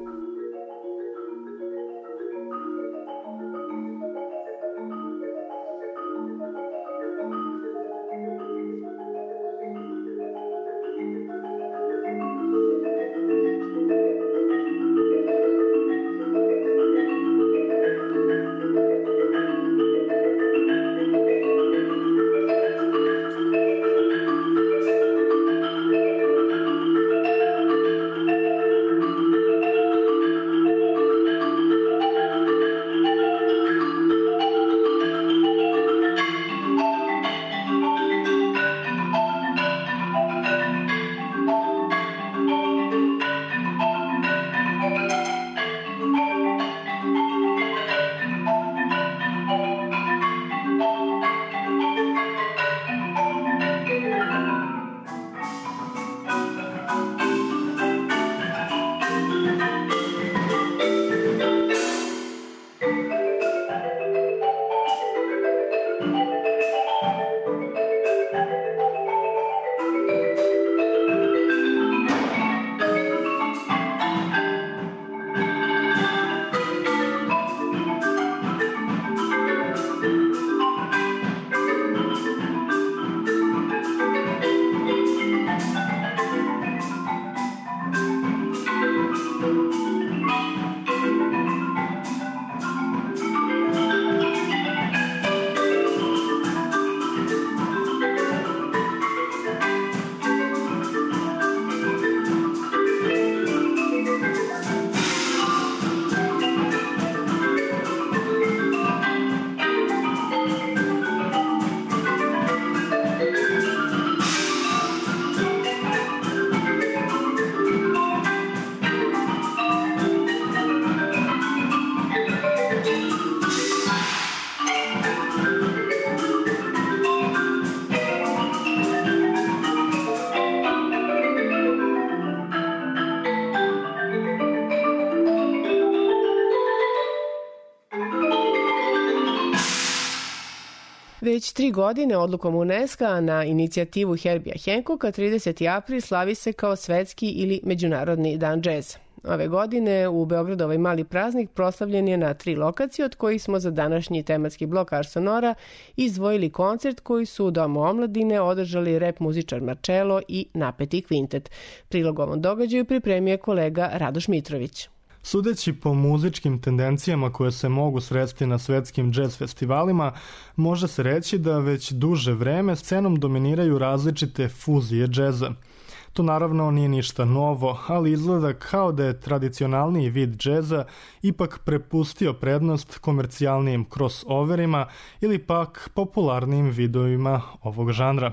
Već tri godine odlukom UNESCO na inicijativu Herbija Hancocka trideseti april slavi se kao svetski ili međunarodni dan džeza. Ove godine u Beogradu ovaj mali praznik proslavljen je na tri lokacije, od kojih smo za današnji tematski blok Ars Sonora izdvojili koncert koji su u Domu omladine održali rep muzičar Marcello i Napeti kvintet. Prilog ovom događaju pripremio je kolega Radoš Mitrović. Sudeći po muzičkim tendencijama koje se mogu sresti na svetskim džez festivalima, može se reći da već duže vreme scenom dominiraju različite fuzije džeza. To naravno nije ništa novo, ali izgleda kao da je tradicionalniji vid džeza ipak prepustio prednost komercijalnijim crossoverima ili pak popularnim vidovima ovog žanra.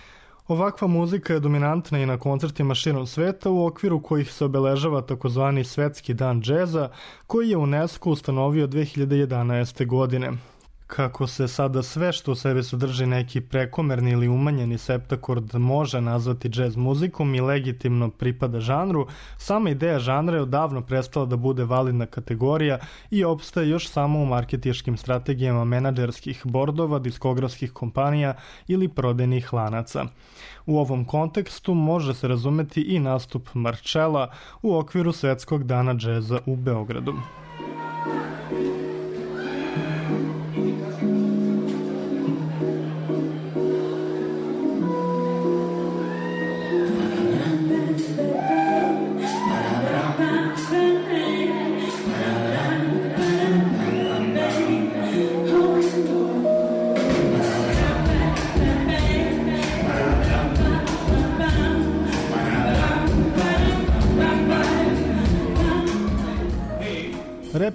Ovakva muzika je dominantna i na koncertima širom sveta u okviru kojih se obeležava takozvani Svetski dan džeza koji je UNESCO ustanovio dve hiljade jedanaeste. godine. Kako se sada sve što u sebi sadrži neki prekomerni ili umanjeni septakord može nazvati džez muzikom i legitimno pripada žanru, sama ideja žanra je odavno prestala da bude validna kategorija i opstaje još samo u marketiškim strategijama menadžerskih bordova, diskografskih kompanija ili prodajnih lanaca. U ovom kontekstu može se razumeti i nastup Marcella u okviru Svetskog dana džeza u Beogradu.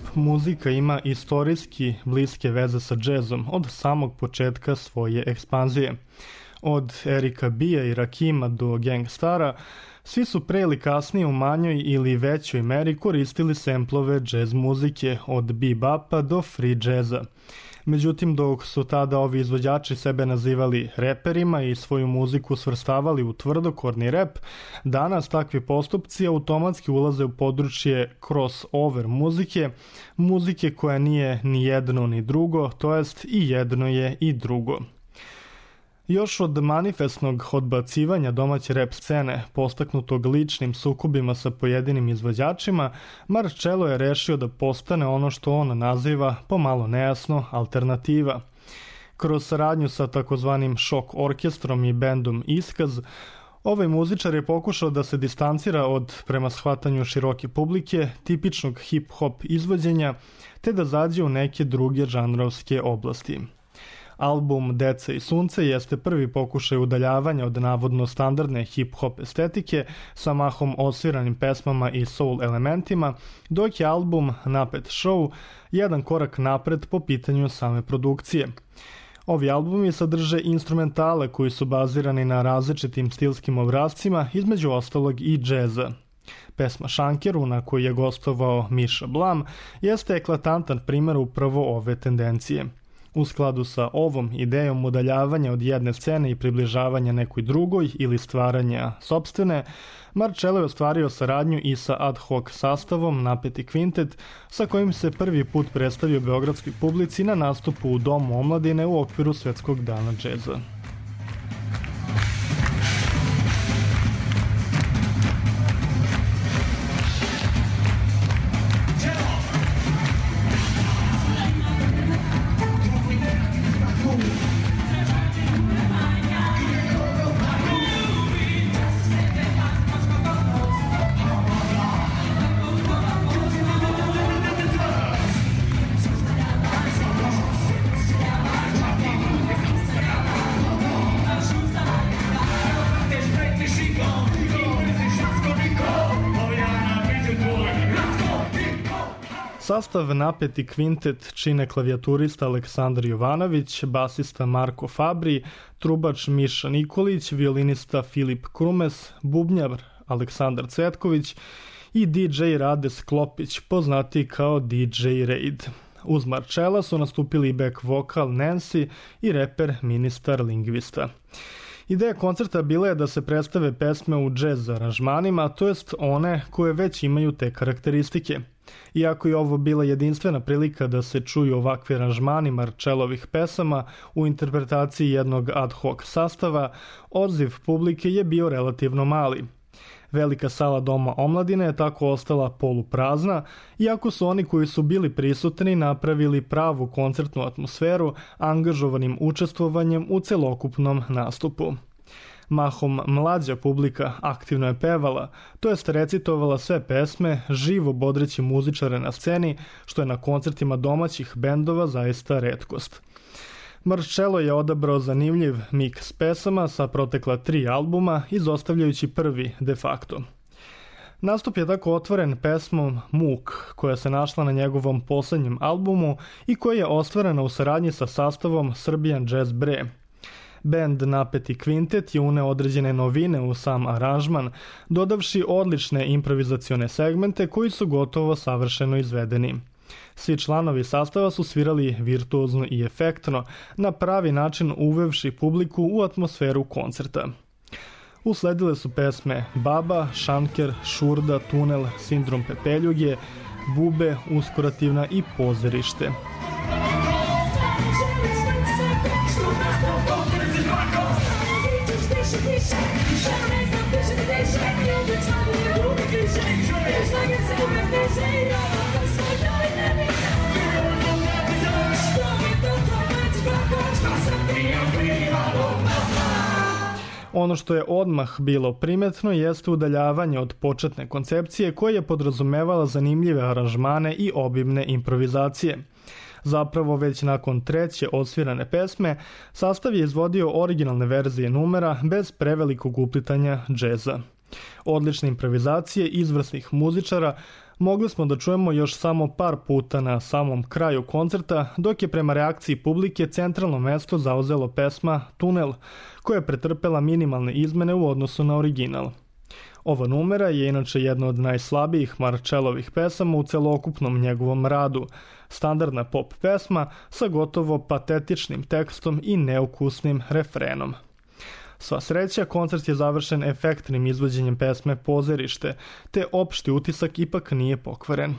muzika ima istorijski bliske veze sa džezom od samog početka svoje ekspanzije. Od Erika Bia i Rakima do Gang Stara, svi su pre ili kasnije u manjoj ili većoj meri koristili semplove džez muzike od bebapa do free džeza. Međutim, dok su tada ovi izvođači sebe nazivali reperima i svoju muziku svrstavali u tvrdokorni rap, danas takvi postupci automatski ulaze u područje crossover muzike, muzike koja nije ni jedno ni drugo, to jest i jedno je i drugo. Još od manifestnog odbacivanja domaće rap scene, postaknutog ličnim sukobima sa pojedinim izvođačima, Marcello je rešio da postane ono što on naziva, pomalo nejasno, alternativa. Kroz saradnju sa takozvanim šok orkestrom i bendom Iskaz, ovaj muzičar je pokušao da se distancira od, prema shvatanju široke publike, tipičnog hip-hop izvođenja, te da zađe u neke druge žanrovske oblasti. Album Deca i sunce jeste prvi pokušaj udaljavanja od navodno standardne hip-hop estetike sa mahom osviranim pesmama i soul elementima, dok je album Napet show jedan korak napred po pitanju same produkcije. Ovi albumi sadrže instrumentale koji su bazirani na različitim stilskim obrazcima, između ostalog i džeza. Pesma Šankeru, na kojoj je gostovao Miša Blam, jeste eklatantan primer upravo ove tendencije. U skladu sa ovom idejom udaljavanja od jedne scene i približavanja nekoj drugoj ili stvaranja sopstvene, Marcello je ostvario saradnju i sa ad hoc sastavom Napeti kvintet, sa kojim se prvi put predstavio beogradskoj publici na nastupu u Domu omladine u okviru Svetskog dana džeza. Sastav Napeti kvintet čine klavijaturista Aleksandar Jovanović, basista Marko Fabri, trubač Miša Nikolić, violinista Filip Krumes, bubnjar Aleksandar Cvetković i D J Rade Sklopić, poznati kao D J Raid. Uz Marcella su nastupili back vokal Nancy i reper Ministar Lingvista. Ideja koncerta bila je da se predstave pesme u džez aranžmanima, to jest one koje već imaju te karakteristike. Iako je ovo bila jedinstvena prilika da se čuju ovakvi aranžmani Marcellovih pesama u interpretaciji jednog ad hoc sastava, odziv publike je bio relativno mali. Velika sala Doma omladine je tako ostala poluprazna, iako su oni koji su bili prisutni napravili pravu koncertnu atmosferu angažovanim učestvovanjem u celokupnom nastupu. Mahom mlađa publika aktivno je pevala, to jest recitovala sve pesme, živo bodreći muzičare na sceni, što je na koncertima domaćih bendova zaista retkost. Marcello je odabrao zanimljiv miks pesama sa protekla tri albuma, izostavljajući prvi de facto. Nastup je tako otvoren pesmom Muk, koja se našla na njegovom poslednjem albumu i koja je ostvarena u saradnji sa sastavom Serbian Jazz Bre. Band Napeti kvintet je uneo određene novine u sam aranžman, dodavši odlične improvizacione segmente koji su gotovo savršeno izvedeni. Svi članovi sastava su svirali virtuozno i efektno, na pravi način uvevši publiku u atmosferu koncerta. Usledile su pesme Baba, Šanker, Šurda, Tunel, Sindrom pepeljuge, Bube, Uskorativna i Pozorište. Ono što je odmah bilo primetno jeste udaljavanje od početne koncepcije koja je podrazumevala zanimljive aranžmane i obimne improvizacije. Zapravo, već nakon treće odsvirane pesme, sastav je izvodio originalne verzije numera bez prevelikog uplitanja džeza. Odlične improvizacije izvrsnih muzičara mogli smo da čujemo još samo par puta na samom kraju koncerta, dok je prema reakciji publike centralno mesto zauzelo pesma Tunel, koja je pretrpela minimalne izmene u odnosu na original. Ova numera je inače jedna od najslabijih Marcellovih pesama u celokupnom njegovom radu, standardna pop pesma sa gotovo patetičnim tekstom i neukusnim refrenom. Sva sreća, koncert je završen efektnim izvođenjem pesme Pozorište, te opšti utisak ipak nije pokvaren.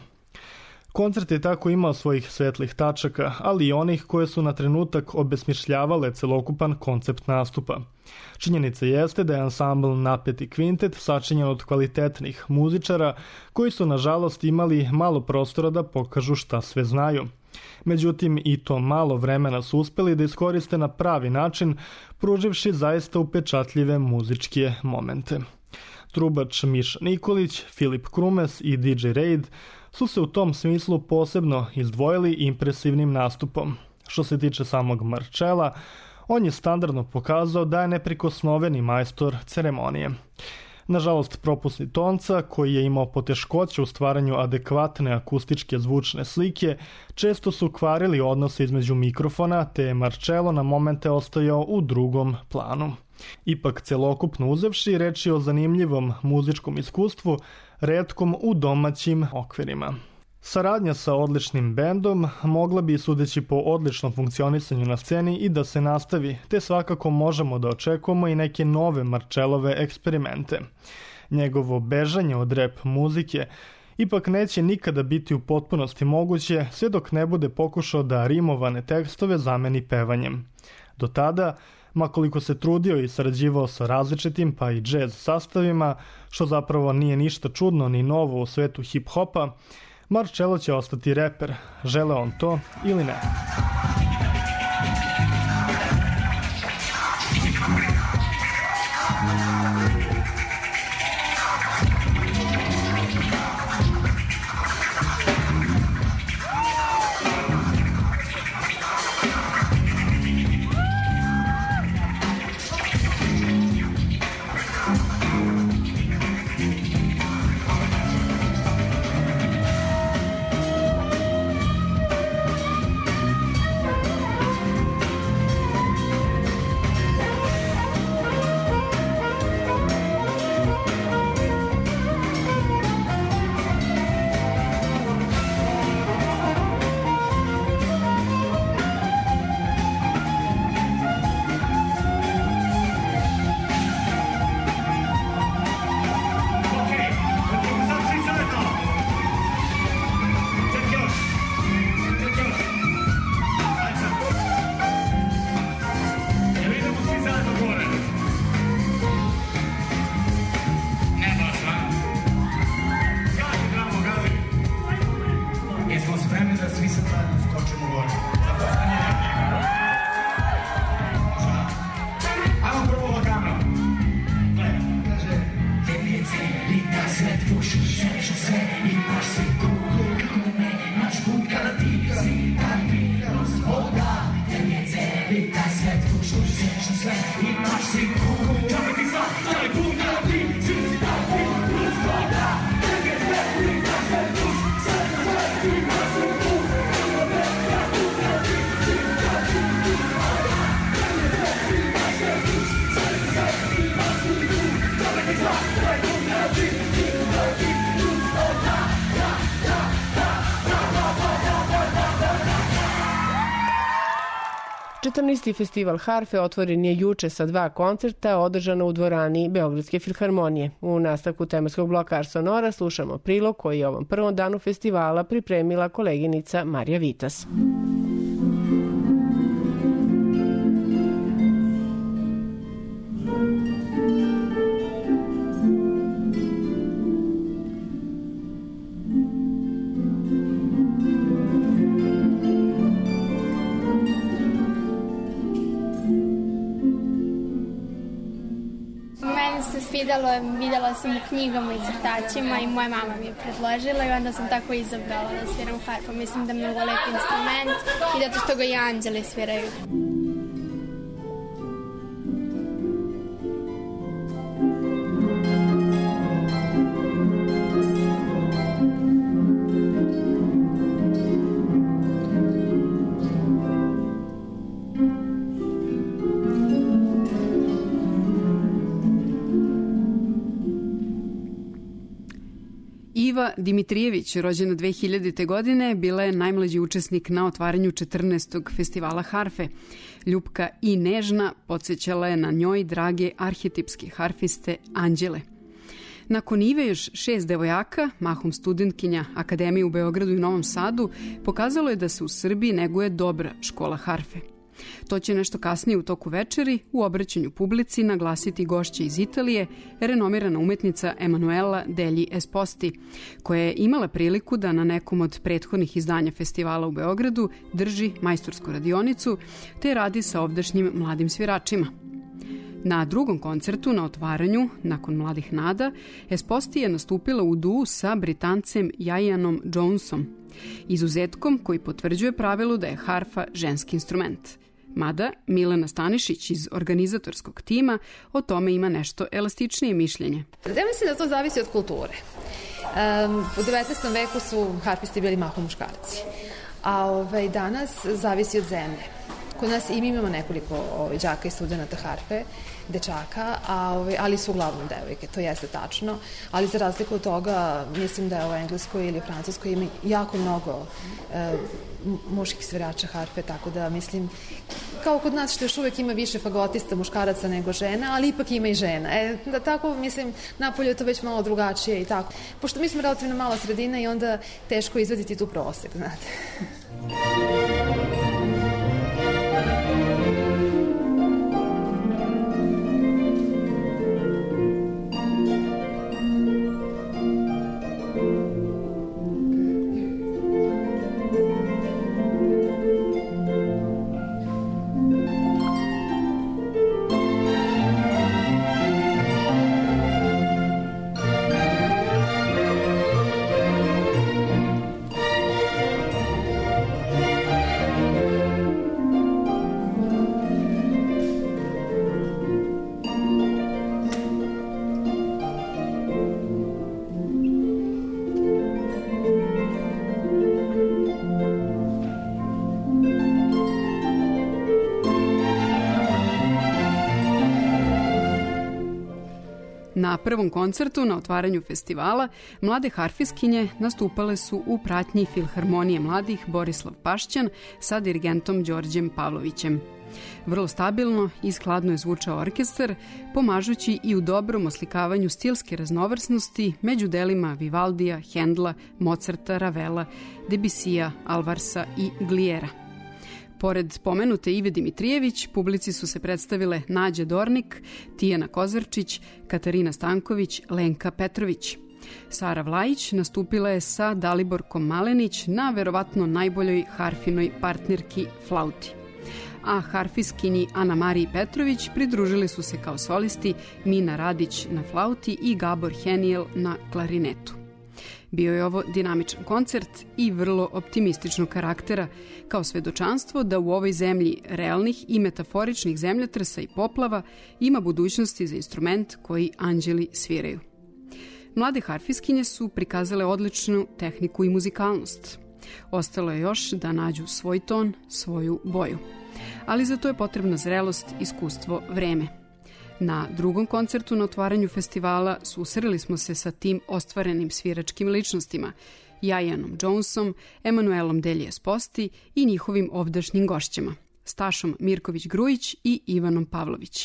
Koncert je tako imao svojih svetlih tačaka, ali i onih koje su na trenutak obesmišljavale celokupan koncept nastupa. Činjenica jeste da je ansambl Napeti kvintet sačinjen od kvalitetnih muzičara koji su nažalost imali malo prostora da pokažu šta sve znaju. Međutim, i to malo vremena su uspeli da iskoriste na pravi način, pruživši zaista upečatljive muzičke momente. Trubač Miša Nikolić, Filip Krumes i D J Raid su se u tom smislu posebno izdvojili impresivnim nastupom. Što se tiče samog Marcella, on je standardno pokazao da je neprikosnoveni majstor ceremonije. Nažalost, propusni tonca, koji je imao poteškoće u stvaranju adekvatne akustičke zvučne slike, često su kvarili odnose između mikrofona, te je Marcello na momente ostajao u drugom planu. Ipak, celokupno uzevši, reč je o zanimljivom muzičkom iskustvu, retkom u domaćim okvirima. Saradnja sa odličnim bendom mogla bi, sudeći po odličnom funkcionisanju na sceni, i da se nastavi, te svakako možemo da očekujemo i neke nove Marcellove eksperimente. Njegovo bežanje od rap muzike ipak neće nikada biti u potpunosti moguće, sve dok ne bude pokušao da rimovane tekstove zameni pevanjem. Do tada, makoliko se trudio i sarađivao sa različitim pa i džez sastavima, što zapravo nije ništa čudno ni novo u svetu hip-hopa, Marcello će ostati reper, želeo on to ili ne. četrnaesti festival harfe otvoren je juče sa dva koncerta održana u dvorani Beogradske filharmonije. U nastavku tematskog bloka Ars Sonora slušamo prilog koji je ovom prvom danu festivala pripremila koleginica Marija Vitas. Svidalo je, videla sam u knjigama i crtačima i moja mama mi je predložila i onda sam tako izabrala da sviram harfu. Mislim da je mnogo lep instrument i zato što ga i anđeli sviraju. Ljubava Dimitrijević, rođena dve hiljadite. godine, bila je najmlađi učesnik na otvaranju četrnaestog festivala harfe. Ljupka i nežna podsjećala je na njoj drage arhetipske harfiste anđele. Nakon Ive još šest devojaka, mahom studentkinja Akademije u Beogradu i Novom Sadu, pokazalo je da se u Srbiji neguje dobra škola harfe. To će nešto kasnije u toku večeri u obraćanju publici naglasiti gošća iz Italije, renomirana umetnica Emanuela degli Esposti, koja je imala priliku da na nekom od prethodnih izdanja festivala u Beogradu drži majstorsku radionicu te radi sa ovdašnjim mladim sviračima. Na drugom koncertu na otvaranju, nakon Mladih nada, Esposti je nastupila u duu sa Britancem Jajanom Jonesom, izuzetkom koji potvrđuje pravilu da je harfa ženski instrument. Mada Milena Stanišić iz organizatorskog tima o tome ima nešto elastičnije mišljenje. Ja mislim da to zavisi od kulture. Um, u devetnaestom veku su harfisti bili mahom muškarci, a ovaj, danas zavisi od zemlje. Kod nas i mi imamo nekoliko ovaj, đaka i studenta harfe, dečaka, a, ovaj, ali su uglavnom devojke, to jeste tačno, ali za razliku od toga mislim da je u Engleskoj ili u Francuskoj ima jako mnogo e, muških svirača harfe, tako da mislim, kao kod nas što još uvek ima više fagotista muškaraca nego žena, ali ipak ima i žena. E, da tako, mislim, napolje je to već malo drugačije i tako. Pošto mi smo relativno mala sredina i onda teško izvaditi tu prosek, znate. Na prvom koncertu na otvaranju festivala mlade harfiskinje nastupale su u pratnji Filharmonije mladih Borislav Pašćan sa dirigentom Đorđem Pavlovićem. Vrlo stabilno i skladno je zvučao orkestar, pomažući i u dobrom oslikavanju stilske raznovrsnosti među delima Vivaldija, Hendla, Mozarta, Ravela, Debusija, Alvarsa i Gliera. Pored pomenute Ive Dimitrijević, publici su se predstavile Nađa Dornik, Tijana Kozarčić, Katarina Stanković, Lenka Petrović. Sara Vlajić nastupila je sa Daliborkom Malenić na verovatno najboljoj harfinoj partnerki flauti. A harfiskinji Ana Mariji Petrović pridružili su se kao solisti Mina Radić na flauti i Gabor Henijel na klarinetu. Bio je ovo dinamičan koncert i vrlo optimističnog karaktera, kao svedočanstvo da u ovoj zemlji realnih i metaforičnih zemljotresa i poplava ima budućnosti za instrument koji anđeli sviraju. Mlade harfiskinje su prikazale odličnu tehniku i muzikalnost. Ostalo je još da nađu svoj ton, svoju boju. Ali za to je potrebna zrelost, iskustvo, vreme. Na drugom koncertu na otvaranju festivala susreli smo se sa tim ostvarenim sviračkim ličnostima, Jajanom Jonesom, Emanuelom degli Esposti i njihovim ovdašnjim gošćama, Stašom Mirković-Grujić i Ivanom Pavlović.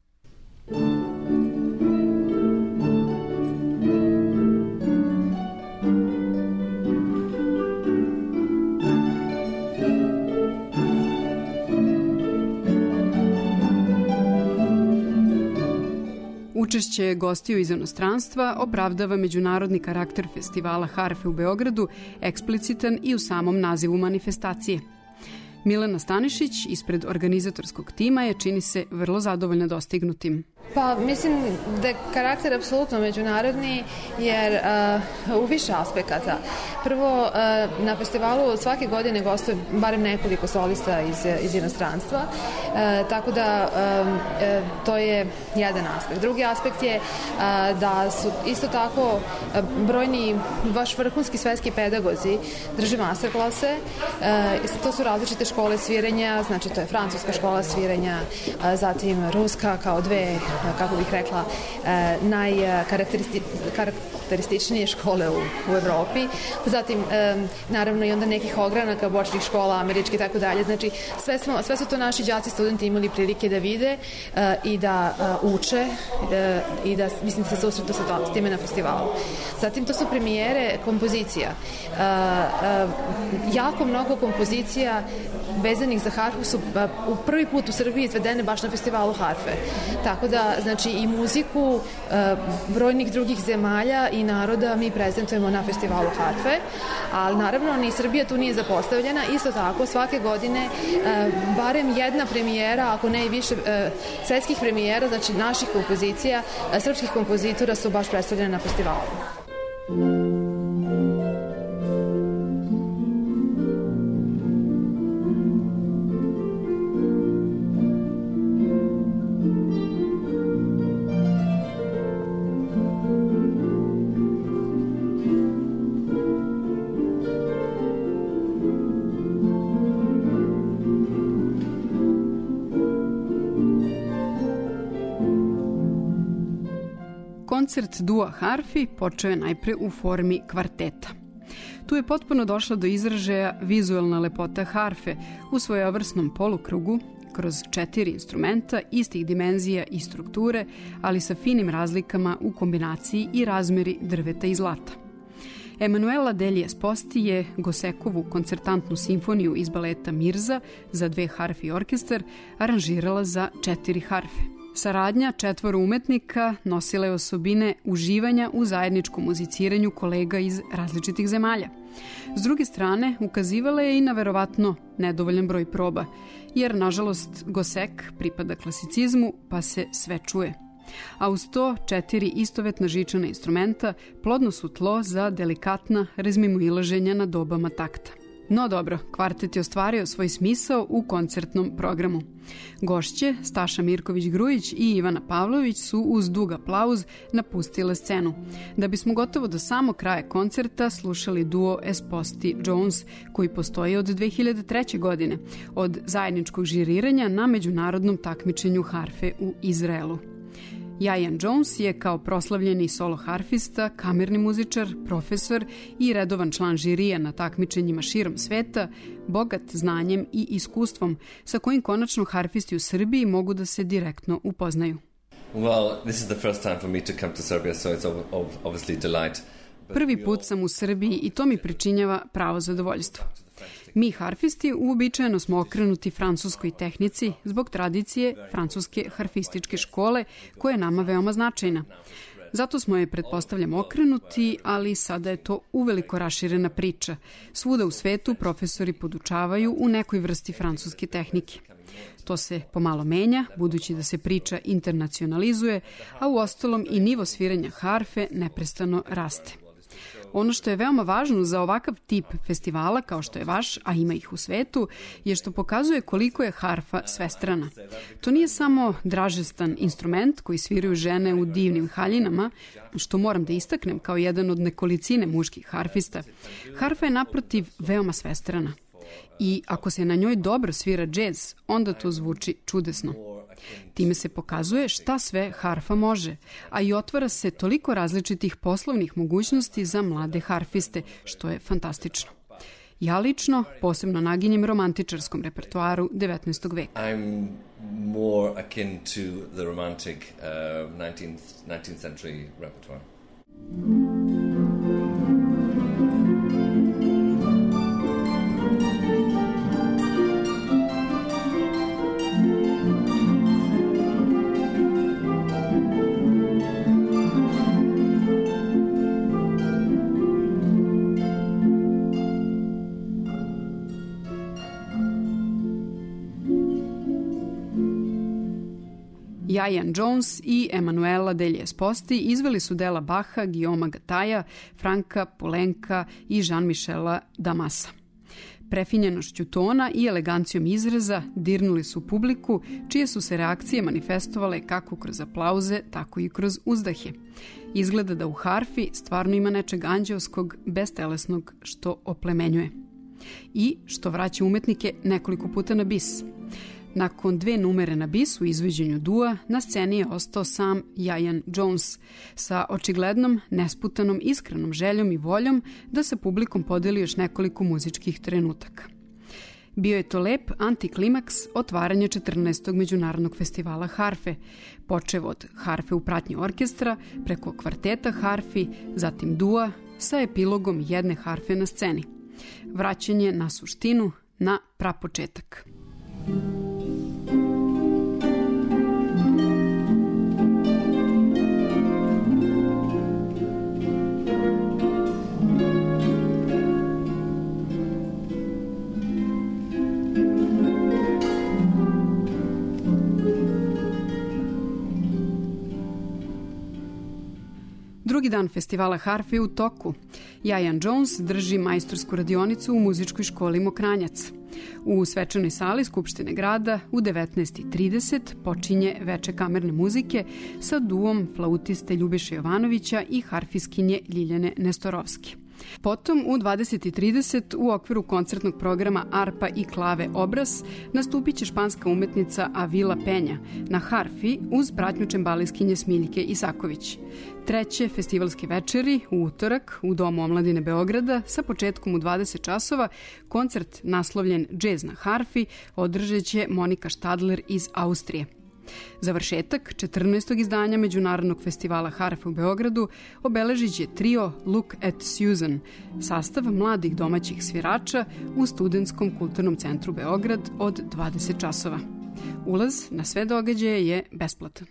Učešće gostiju iz inostranstva opravdava međunarodni karakter festivala harfe u Beogradu, eksplicitan i u samom nazivu manifestacije. Milena Stanišić ispred organizatorskog tima je, čini se, vrlo zadovoljna dostignutim. Pa mislim da je karakter apsolutno međunarodni jer uh, u više aspekata. Prvo, uh, na festivalu svake godine gostuje barem nekoliko solista iz, iz inostranstva, uh, tako da um, uh, to je jedan aspekt. Drugi aspekt je uh, da su isto tako uh, brojni baš vrhunski svetski pedagozi drže masterklase. Uh, to su različite škole sviranja, znači to je francuska škola sviranja, uh, zatim ruska kao dve, kako bih rekla, najkarakterističnije najkarakterističnije škole u, u Evropi. Zatim, um, naravno, i onda nekih ogranaka, bočnih škola, američki i tako dalje. Znači, sve, smo, sve su to naši đaci, studenti imali prilike da vide uh, i da uh, uče uh, i da, mislim, da se susretu sa to, s time na festivalu. Zatim, to su premijere kompozicija. Uh, uh, jako mnogo kompozicija vezanih za harfu su uh, u prvi put u Srbiji izvedene baš na festivalu harfe. Tako da, znači, i muziku uh, brojnih drugih zemalja i naroda mi prezentujemo na festivalu harfe, ali naravno ni Srbija tu nije zapostavljena. Isto tako, svake godine uh, barem jedna premijera, ako ne i više uh, svetskih premijera, znači naših kompozicija, uh, srpskih kompozitora su baš predstavljene na festivalu. Koncert Dua harfi počeo je najpre u formi kvarteta. Tu je potpuno došla do izražaja vizualna lepota harfe u svojevrsnom polukrugu kroz četiri instrumenta istih dimenzija i strukture, ali sa finim razlikama u kombinaciji i razmeri drveta i zlata. Emanuela Delije Sposti je Gosekovu koncertantnu simfoniju iz baleta Mirza za dve harfe i orkestar aranžirala za četiri harfe. Saradnja četvoro umetnika nosila je osobine uživanja u zajedničkom muziciranju kolega iz različitih zemalja. S druge strane, ukazivala je i na verovatno nedovoljan broj proba, jer, nažalost, Gosek pripada klasicizmu, pa se sve čuje. A uz to četiri istovetna žičana instrumenta plodno su tlo za delikatna razmimoilaženja na dobama takta. No dobro, kvartet je ostvario svoj smisao u koncertnom programu. Gošće, Staša Mirković-Grujić i Ivana Pavlović su uz dug aplauz napustile scenu, da bismo gotovo do samog kraja koncerta slušali duo Esposti-Jones, koji postoji od dve hiljade treće. godine, od zajedničkog žiriranja na međunarodnom takmičenju harfe u Izraelu. Jajan Jones je kao proslavljeni solo harfista, kamerni muzičar, profesor i redovan član žirija na takmičenjima širom sveta, bogat znanjem i iskustvom sa kojim konačno harfisti u Srbiji mogu da se direktno upoznaju. Well, this is the first time for me to come to Serbia, so it's obviously delight. Prvi put sam u Srbiji i to mi pričinjava pravo zadovoljstvo. Mi harfisti uobičajeno smo okrenuti francuskoj tehnici zbog tradicije francuske harfističke škole koja je nama veoma značajna. Zato smo je, pretpostavljam, okrenuti, ali sada je to uveliko raširena priča. Svuda u svetu profesori podučavaju u nekoj vrsti francuske tehnike. To se pomalo menja, budući da se priča internacionalizuje, a u ostalom i nivo sviranja harfe neprestano raste. Ono što je veoma važno za ovakav tip festivala, kao što je vaš, a ima ih u svetu, je što pokazuje koliko je harfa svestrana. To nije samo dražestan instrument koji sviraju žene u divnim haljinama, što moram da istaknem kao jedan od nekolicine muških harfista. Harfa je naprotiv veoma svestrana. I ako se na njoj dobro svira džez, onda to zvuči čudesno. Time se pokazuje šta sve harfa može, a i otvara se toliko različitih poslovnih mogućnosti za mlade harfiste, što je fantastično. Ja lično posebno naginjem romantičarskom repertoaru devetnaestog veka. I'm more akin to the romantic uh, nineteenth, nineteenth century repertoire. Jajan Jones i Emanuela Delije Sposti izveli su dela Baha, Guillauma Gataja, Franka Poulenca i Jean-Michela Damasa. Prefinjenošću tona i elegancijom izraza dirnuli su publiku, čije su se reakcije manifestovale kako kroz aplauze, tako i kroz uzdahe. Izgleda da u harfi stvarno ima nečeg anđeoskog, bestelesnog, što oplemenjuje. I što vraća umetnike nekoliko puta na bis. Nakon dve numere na bis u izvođenju dua, na sceni je ostao sam Ian Jones sa očiglednom, nesputanom, iskrenom željom i voljom da sa publikom podeli još nekoliko muzičkih trenutaka. Bio je to lep antiklimaks otvaranja četrnaestog međunarodnog festivala harfe, počev od harfe u pratnji orkestra, preko kvarteta harfi, zatim dua, sa epilogom jedne harfe na sceni. Vraćanje na suštinu, na prapočetak. Drugi dan festivala harfe je u toku. Ian Jones drži majstorsku radionicu u muzičkoj školi Mokranjac. U svečanoj sali Skupštine grada u devetnaest i trideset počinje veče kamerne muzike sa duom flautiste Ljubiše Jovanovića i harfiskinje Ljiljane Nestorovski. Potom u dvadeset i trideset u okviru koncertnog programa Arpa i klave obraz nastupit će španska umetnica Avila Penja na harfi uz pratnju čembalijskinje Smiljke Isaković. Treće festivalske večeri u utorak u Domu omladine Beograda sa početkom u dvadeset časova koncert naslovljen Džez na harfi održat će Monika Štadler iz Austrije. Završetak četrnaestog izdanja Međunarodnog festivala harfe u Beogradu obeležit će trio Look at Susan, sastav mladih domaćih svirača u Studentskom kulturnom centru Beograd od dvadeset časova. Ulaz na sve događaje je besplatan.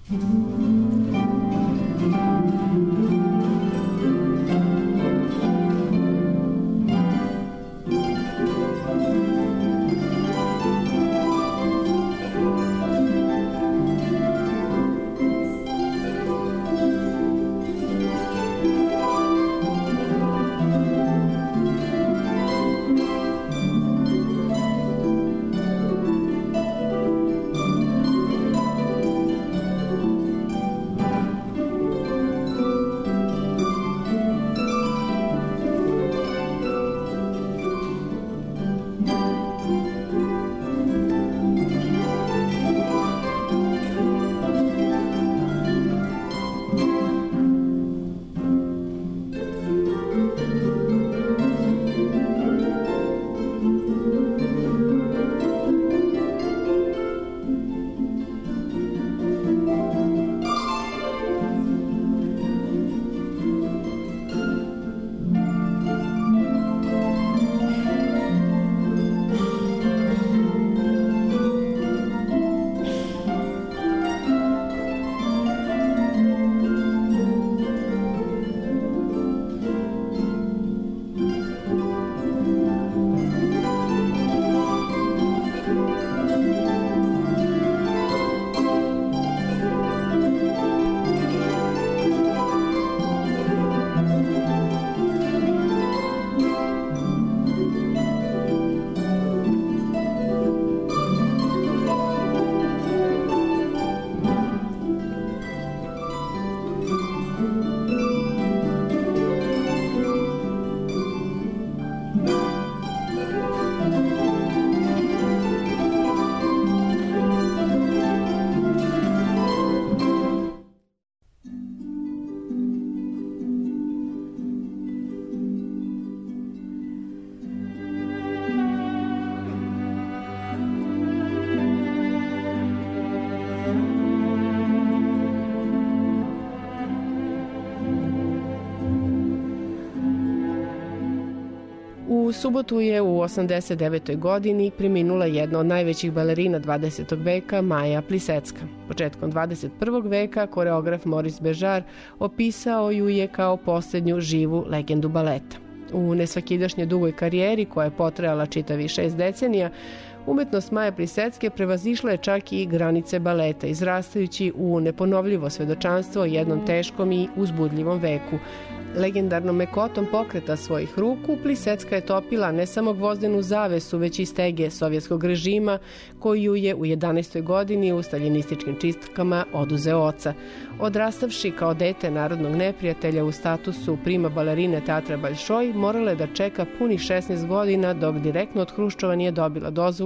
U subotu je u osamdeset devetoj godini preminula jedna od najvećih balerina dvadesetog veka, Maja Plisecka. Početkom dvadeset prvog veka koreograf Maurice Béjart opisao ju je kao posljednju živu legendu baleta. U nesvakidašnje dugoj karijeri, koja je potrajala čitavi šest decenija, umetnost Maje Plisecke prevazišla je čak i granice baleta, izrastajući u neponovljivo svedočanstvo o jednom teškom i uzbudljivom veku. Legendarnom mekotom pokreta svojih ruku Plisecka je topila ne samo gvozdenu zavesu, već i stege sovjetskog režima, koju je u jedanaestoj godini u staljinističkim čistkama oduzeo oca. Odrastavši kao dete narodnog neprijatelja u statusu prima balerine teatra Bolšoj, morala je da čeka punih šesnaest godina dok direktno od Hruščova nije dobila dozvolu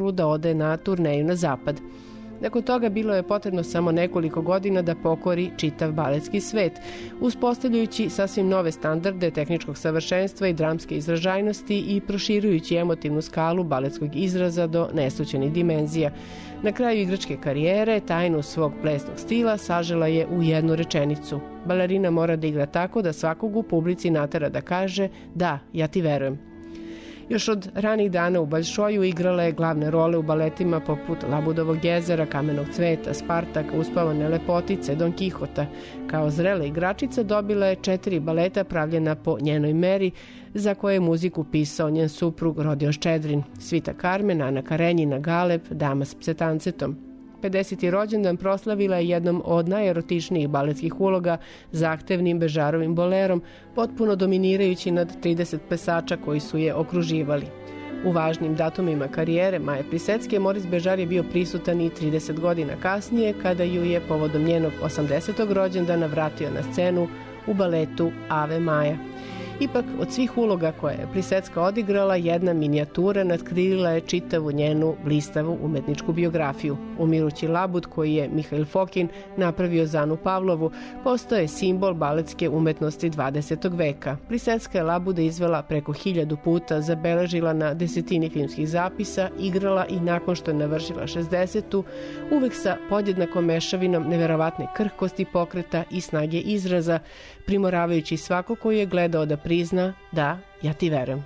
dozvolu da ode na turneju na zapad. Nakon toga bilo je potrebno samo nekoliko godina da pokori čitav baletski svet, uspostavljajući sasvim nove standarde tehničkog savršenstva i dramske izražajnosti i proširujući emotivnu skalu baletskog izraza do neslućenih dimenzija. Na kraju igračke karijere tajnu svog plesnog stila sažela je u jednu rečenicu. Balerina mora da igra tako da svakog u publici natera da kaže da, ja ti verujem. Još od ranih dana u Baljšoju igrala je glavne role u baletima poput Labudovog jezera, Kamenog cveta, Spartaka, Uspavane lepotice, Don Kihota. Kao zrela igračica dobila je četiri baleta pravljena po njenoj meri, za koje je muziku pisao njen suprug Rodion Ščedrin, Svita Karmen, Ana Karenjina, Galeb, Dama s psetancetom. pedeseti rođendan proslavila je jednom od najerotičnijih baletskih uloga, zahtevnim Bežarovim bolerom, potpuno dominirajući nad trideset plesača koji su je okruživali. U važnim datumima karijere Maje Plisetske Moris Bežar je bio prisutan i trideset godina kasnije, kada ju je povodom njenog osamdesetog rođendana vratio na scenu u baletu Ave Maja. Ipak, od svih uloga koje je Plisetska odigrala, jedna minijatura nadkrilila je čitavu njenu blistavu umetničku biografiju. Umirući labud, koji je Mihail Fokin napravio za Anu Pavlovu, postao je simbol baletske umetnosti dvadesetog veka. Plisetska je labude izvela preko hiljadu puta, zabeležila na desetini filmskih zapisa, igrala i nakon što je navršila šezdesetu, uvek sa podjednakom mešavinom neverovatne krhkosti pokreta i snage izraza, primoravajući svako koji je gledao da prizna da, ja ti verujem.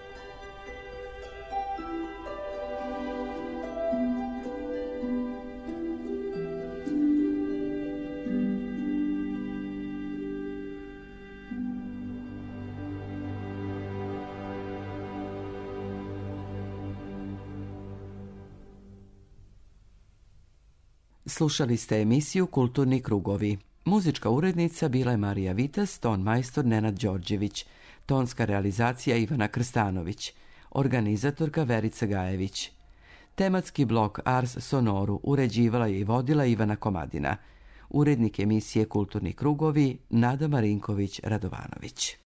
Slušali ste emisiju Kulturni krugovi. Muzička urednica bila je Marija Vitas, ton majstor Nenad Đorđević, tonska realizacija Ivana Krstanović, organizatorka Verica Gajević. Tematski blok Ars Sonoru uređivala je i vodila Ivana Komadina. Urednik emisije Kulturni krugovi Nada Marinković Radovanović.